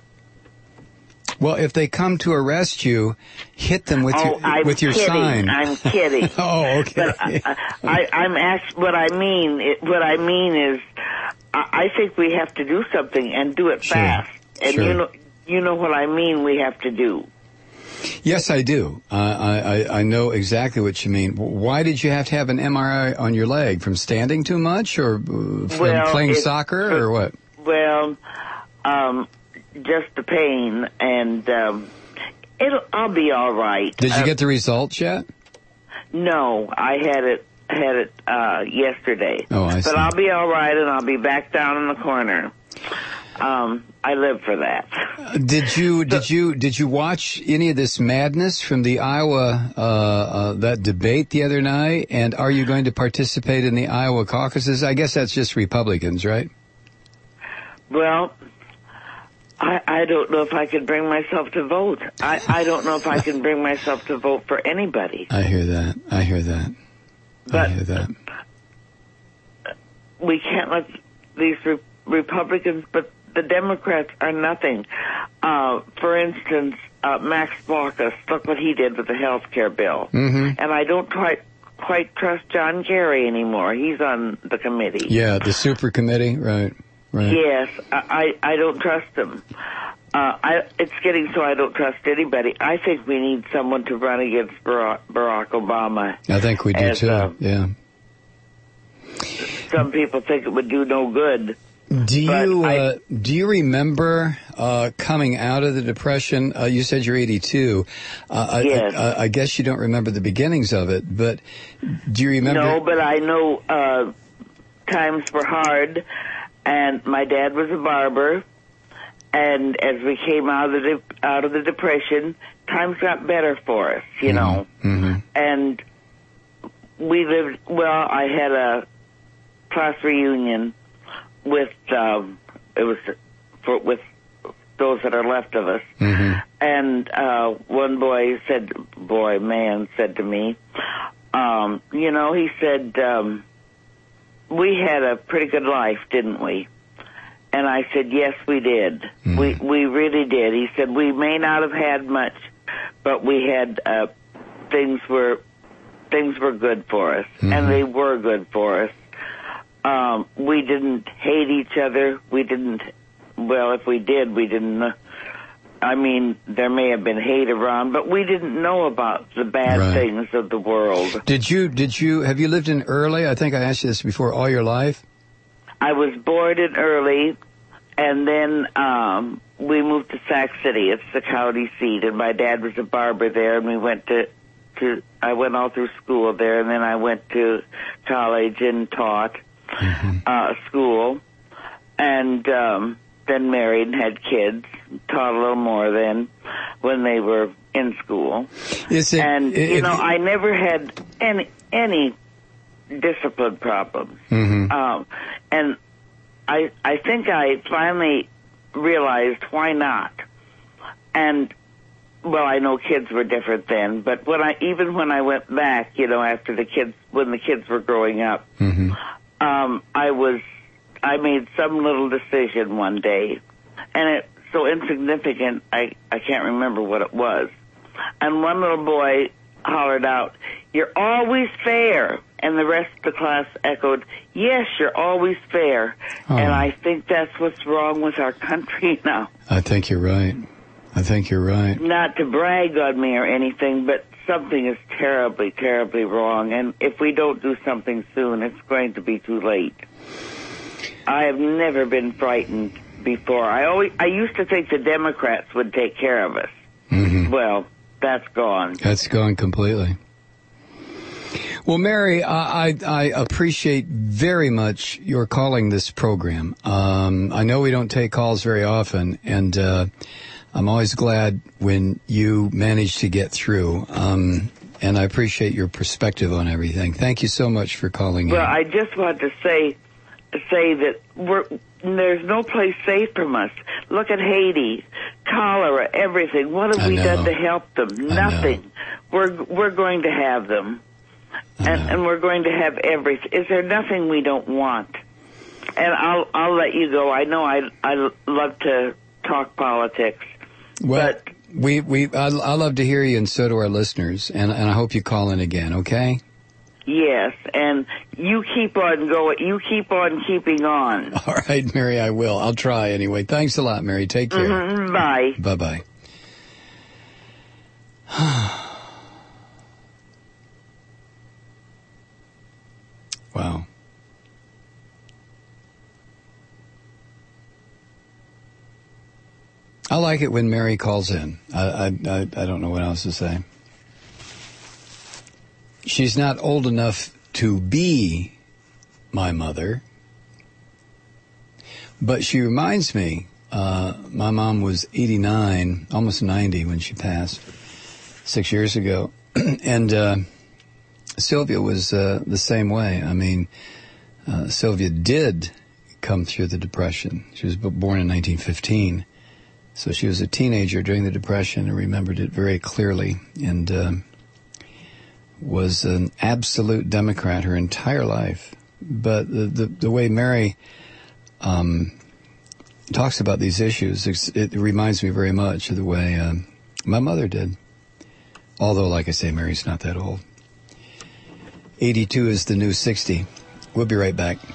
Well, if they come to arrest you, hit them with your kidding. sign. I'm kidding. Oh, okay. But I'm asked what I mean. What I mean is, I think we have to do something and do it fast. And you know what I mean. We have to do. Yes, I do. I know exactly what you mean. Why did you have to have an MRI on your leg? From standing too much, or from playing soccer, or what? Well, just the pain, and I'll be all right. Did you get the results yet? No, I had it yesterday. Oh, I see. But I'll be all right, and I'll be back down in the corner. I live for that. Did you watch any of this madness from the Iowa that debate the other night? And are you going to participate in the Iowa caucuses? I guess that's just Republicans, right? Well, I don't know if I can bring myself to vote. I don't know if I can bring myself to vote for anybody. I hear that. But we can't let these Republicans, but the Democrats are nothing. For instance, Max Baucus, look what he did with the health care bill. Mm-hmm. And I don't quite trust John Kerry anymore. He's on the committee. Yeah, the super committee, right. Yes, I don't trust him. It's getting so I don't trust anybody. I think we need someone to run against Barack Obama. I think we do too, yeah. Some people think it would do no good. Do you remember coming out of the Depression? You said you're 82. Yes. I guess you don't remember the beginnings of it, but do you remember? No, but I know times were hard, and my dad was a barber, and as we came out of the Depression, times got better for us, you know. Mm-hmm. And we lived well. I had a class reunion with with those that are left of us, and one man said to me, he said, we had a pretty good life, didn't we? And I said, yes, we did. We really did. He said, we may not have had much, but we had things were good for us, and they were good for us. We didn't hate each other. If we did, we didn't. There may have been hate around, but we didn't know about the bad things of the world. Have you lived in Early? I think I asked you this before, all your life? I was born in Early, and then we moved to Sac City. It's the county seat, and my dad was a barber there, and we went I went all through school there, and then I went to college and taught school, and then married and had kids, taught a little more then when they were in school. I never had any discipline problems. And I think I finally realized why not. And I know kids were different then, but when I went back, after when the kids were growing up, I made some little decision one day, and it's so insignificant I can't remember what it was. And one little boy hollered out, You're always fair. And the rest of the class echoed, yes, you're always fair. Oh. And I think that's what's wrong with our country now. I think you're right. Not to brag on me or anything, but something is terribly, terribly wrong. And if we don't do something soon, it's going to be too late. I have never been frightened before. I used to think the Democrats would take care of us. Mm-hmm. Well, that's gone. That's gone completely. Well, Mary, I appreciate very much your calling this program. I know we don't take calls very often, and I'm always glad when you manage to get through. And I appreciate your perspective on everything. Thank you so much for calling in. Well, I just want to say that there's no place safe from us. Look at Haiti, cholera, everything. What have we done to help them? Nothing. We're going to have them. And we're going to have everything. Is there nothing we don't want? And I'll let you go. I know I love to talk politics. Well, I love to hear you, and so do our listeners. And I hope you call in again. Okay? Yes, and you keep on going. You keep on keeping on. All right, Mary, I will. I'll try anyway. Thanks a lot, Mary. Take care. Mm-hmm. Bye. Bye-bye. Wow. I like it when Mary calls in. I don't know what else to say. She's not old enough to be my mother, but she reminds me, my mom was 89, almost 90 when she passed 6 years ago. And Sylvia was the same way. I mean, Sylvia did come through the Depression. She was born in 1915. So she was a teenager during the Depression and remembered it very clearly, and was an absolute Democrat her entire life. But the way Mary talks about these issues, it reminds me very much of the way my mother did. Although, like I say, Mary's not that old. 82 is the new 60. We'll be right back.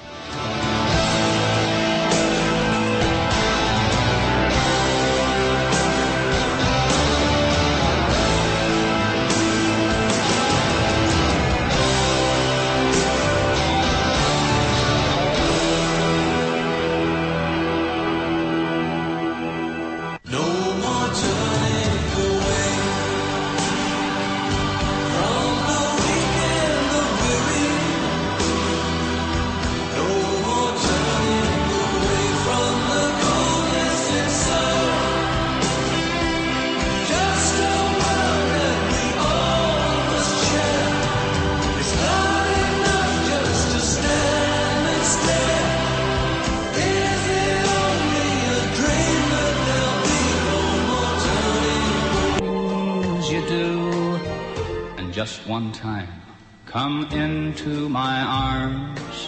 Just one time, come into my arms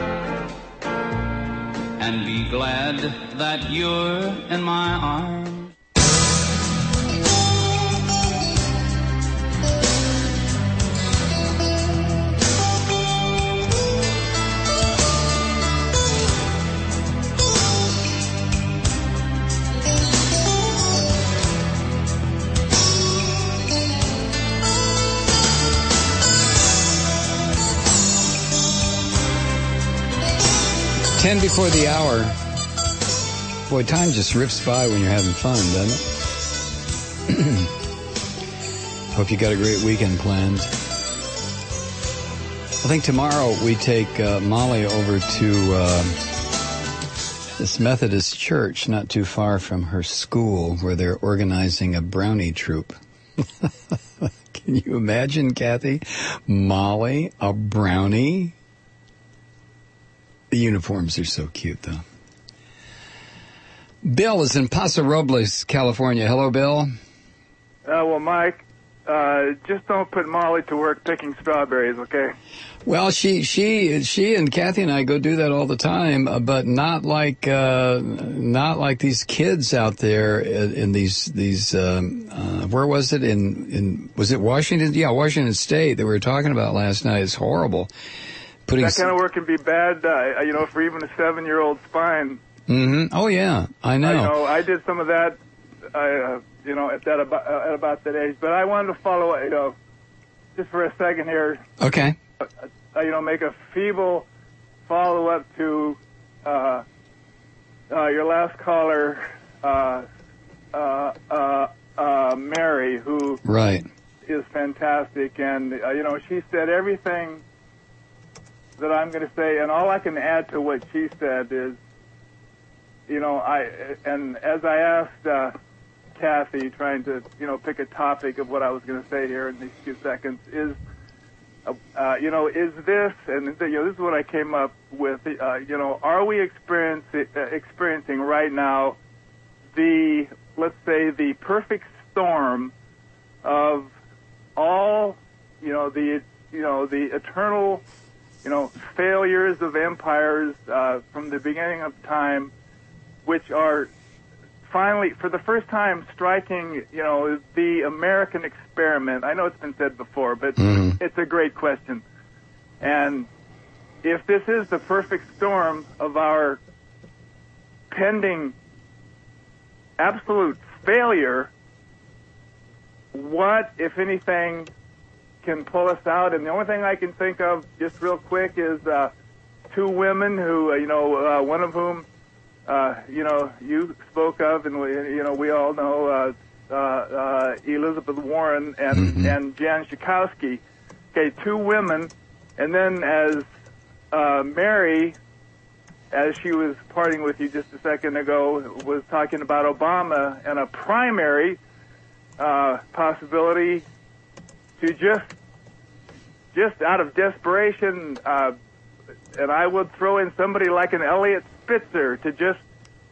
and be glad that you're in my arms. Ten before the hour. Boy, time just rips by when you're having fun, doesn't it? Hope you got a great weekend planned. I think tomorrow we take Molly over to this Methodist church not too far from her school where they're organizing a brownie troop. Can you imagine, Kathy? Molly, a brownie? The uniforms are so cute, though. Bill is in Paso Robles, California. Hello, Bill. Well, Mike, just don't put Molly to work picking strawberries, okay? Well, she and Kathy and I go do that all the time, but not like these kids out there in these where was it was it Washington? Yeah, Washington State that we were talking about last night. It's horrible. That kind of work can be bad, for even a 7-year-old spine. Mm-hmm. Oh yeah, I know. I did some of that, at about that age. But I wanted to follow, just for a second here. Okay. Make a feeble follow-up to your last caller, Mary, who is fantastic. And, she said everything that I'm going to say, and all I can add to what she said is, and as I asked Kathy, trying to, pick a topic of what I was going to say here in these few seconds, is this, and this is what I came up with, are we experiencing right now let's say the perfect storm of all, the eternal, failures of empires from the beginning of time, which are finally, for the first time, striking, the American experiment. I know it's been said before, but it's a great question. And if this is the perfect storm of our pending absolute failure, what, if anything, can pull us out? And the only thing I can think of, just real quick, is two women who, one of whom, you spoke of, and we all know Elizabeth Warren and Jan Schakowsky. Okay, two women, and then as Mary, as she was parting with you just a second ago, was talking about Obama and a primary possibility to just out of desperation, and I would throw in somebody like an Elliot Spitzer to just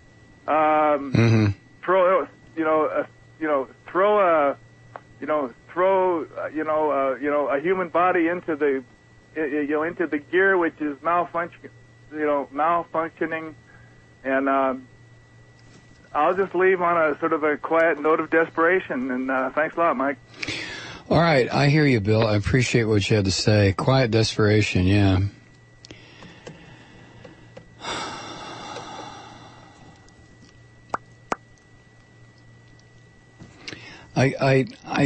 throw a human body into the gear which is malfunctioning, and I'll just leave on a sort of a quiet note of desperation. And thanks a lot, Mike. All right, I hear you, Bill. I appreciate what you had to say. Quiet desperation, yeah. I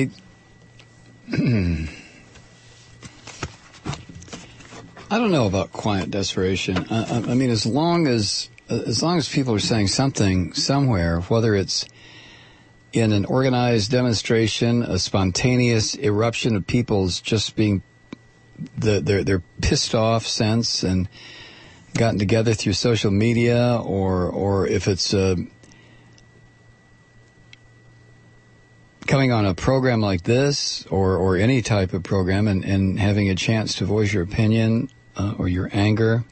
don't know about quiet desperation. I mean, as long as people are saying something somewhere, whether it's in an organized demonstration, a spontaneous eruption of people's just being their pissed off sense and gotten together through social media, or if it's coming on a program like this, or any type of program, and having a chance to voice your opinion or your anger.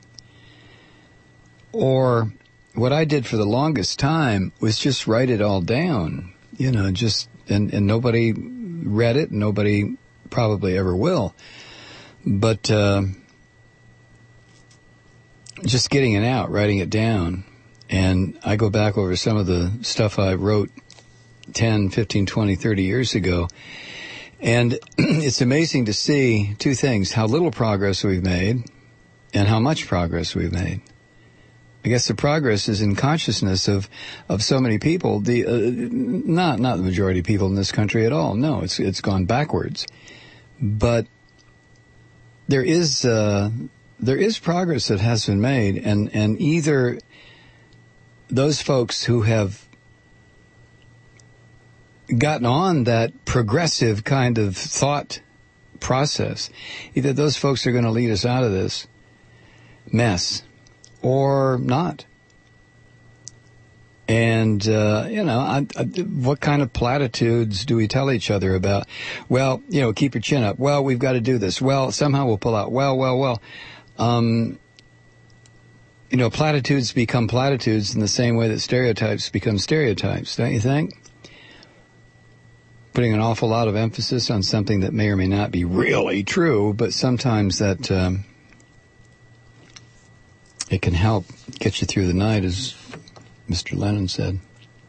Or what I did for the longest time was just write it all down, and nobody read it, nobody probably ever will. But just getting it out, writing it down. And I go back over some of the stuff I wrote 10, 15, 20, 30 years ago. And it's amazing to see two things: how little progress we've made and how much progress we've made. I guess the progress is in consciousness of so many people. Not the majority of people in this country at all. No, it's gone backwards. But there is progress that has been made, and either those folks who have gotten on that progressive kind of thought process, either those folks are going to lead us out of this mess or not. And, what kind of platitudes do we tell each other about? Well, keep your chin up. Well, we've got to do this. Well, somehow we'll pull out. Well. Platitudes become platitudes in the same way that stereotypes become stereotypes, don't you think? putting an awful lot of emphasis on something that may or may not be really true, but sometimes that it can help get you through the night, as Mr. Lennon said.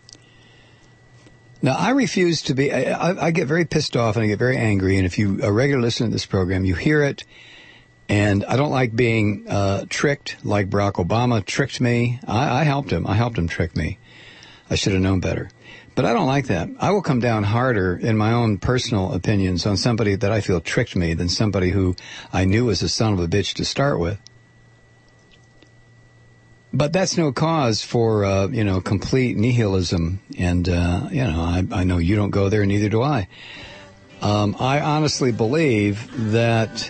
Now, I refuse to be, I get very pissed off and I get very angry, and if you a regular listener to this program, you hear it, and I don't like being tricked like Barack Obama tricked me. I helped him. I helped him trick me. I should have known better. But I don't like that. I will come down harder in my own personal opinions on somebody that I feel tricked me than somebody who I knew was a son of a bitch to start with. But that's no cause for, complete nihilism. And, I know you don't go there, neither do I. I honestly believe that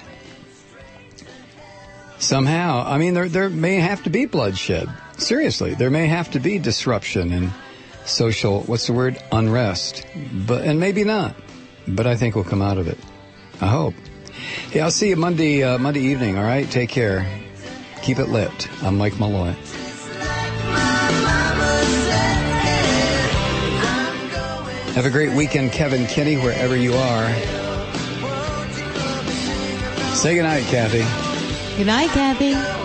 somehow, there may have to be bloodshed. Seriously, there may have to be disruption and social, unrest. And maybe not. But I think we'll come out of it. I hope. Hey, I'll see you Monday evening, all right? Take care. Keep it lit. I'm Mike Malloy. Have a great weekend, Kevin Kinney, wherever you are. Say goodnight, Kathy. Good night, Kathy.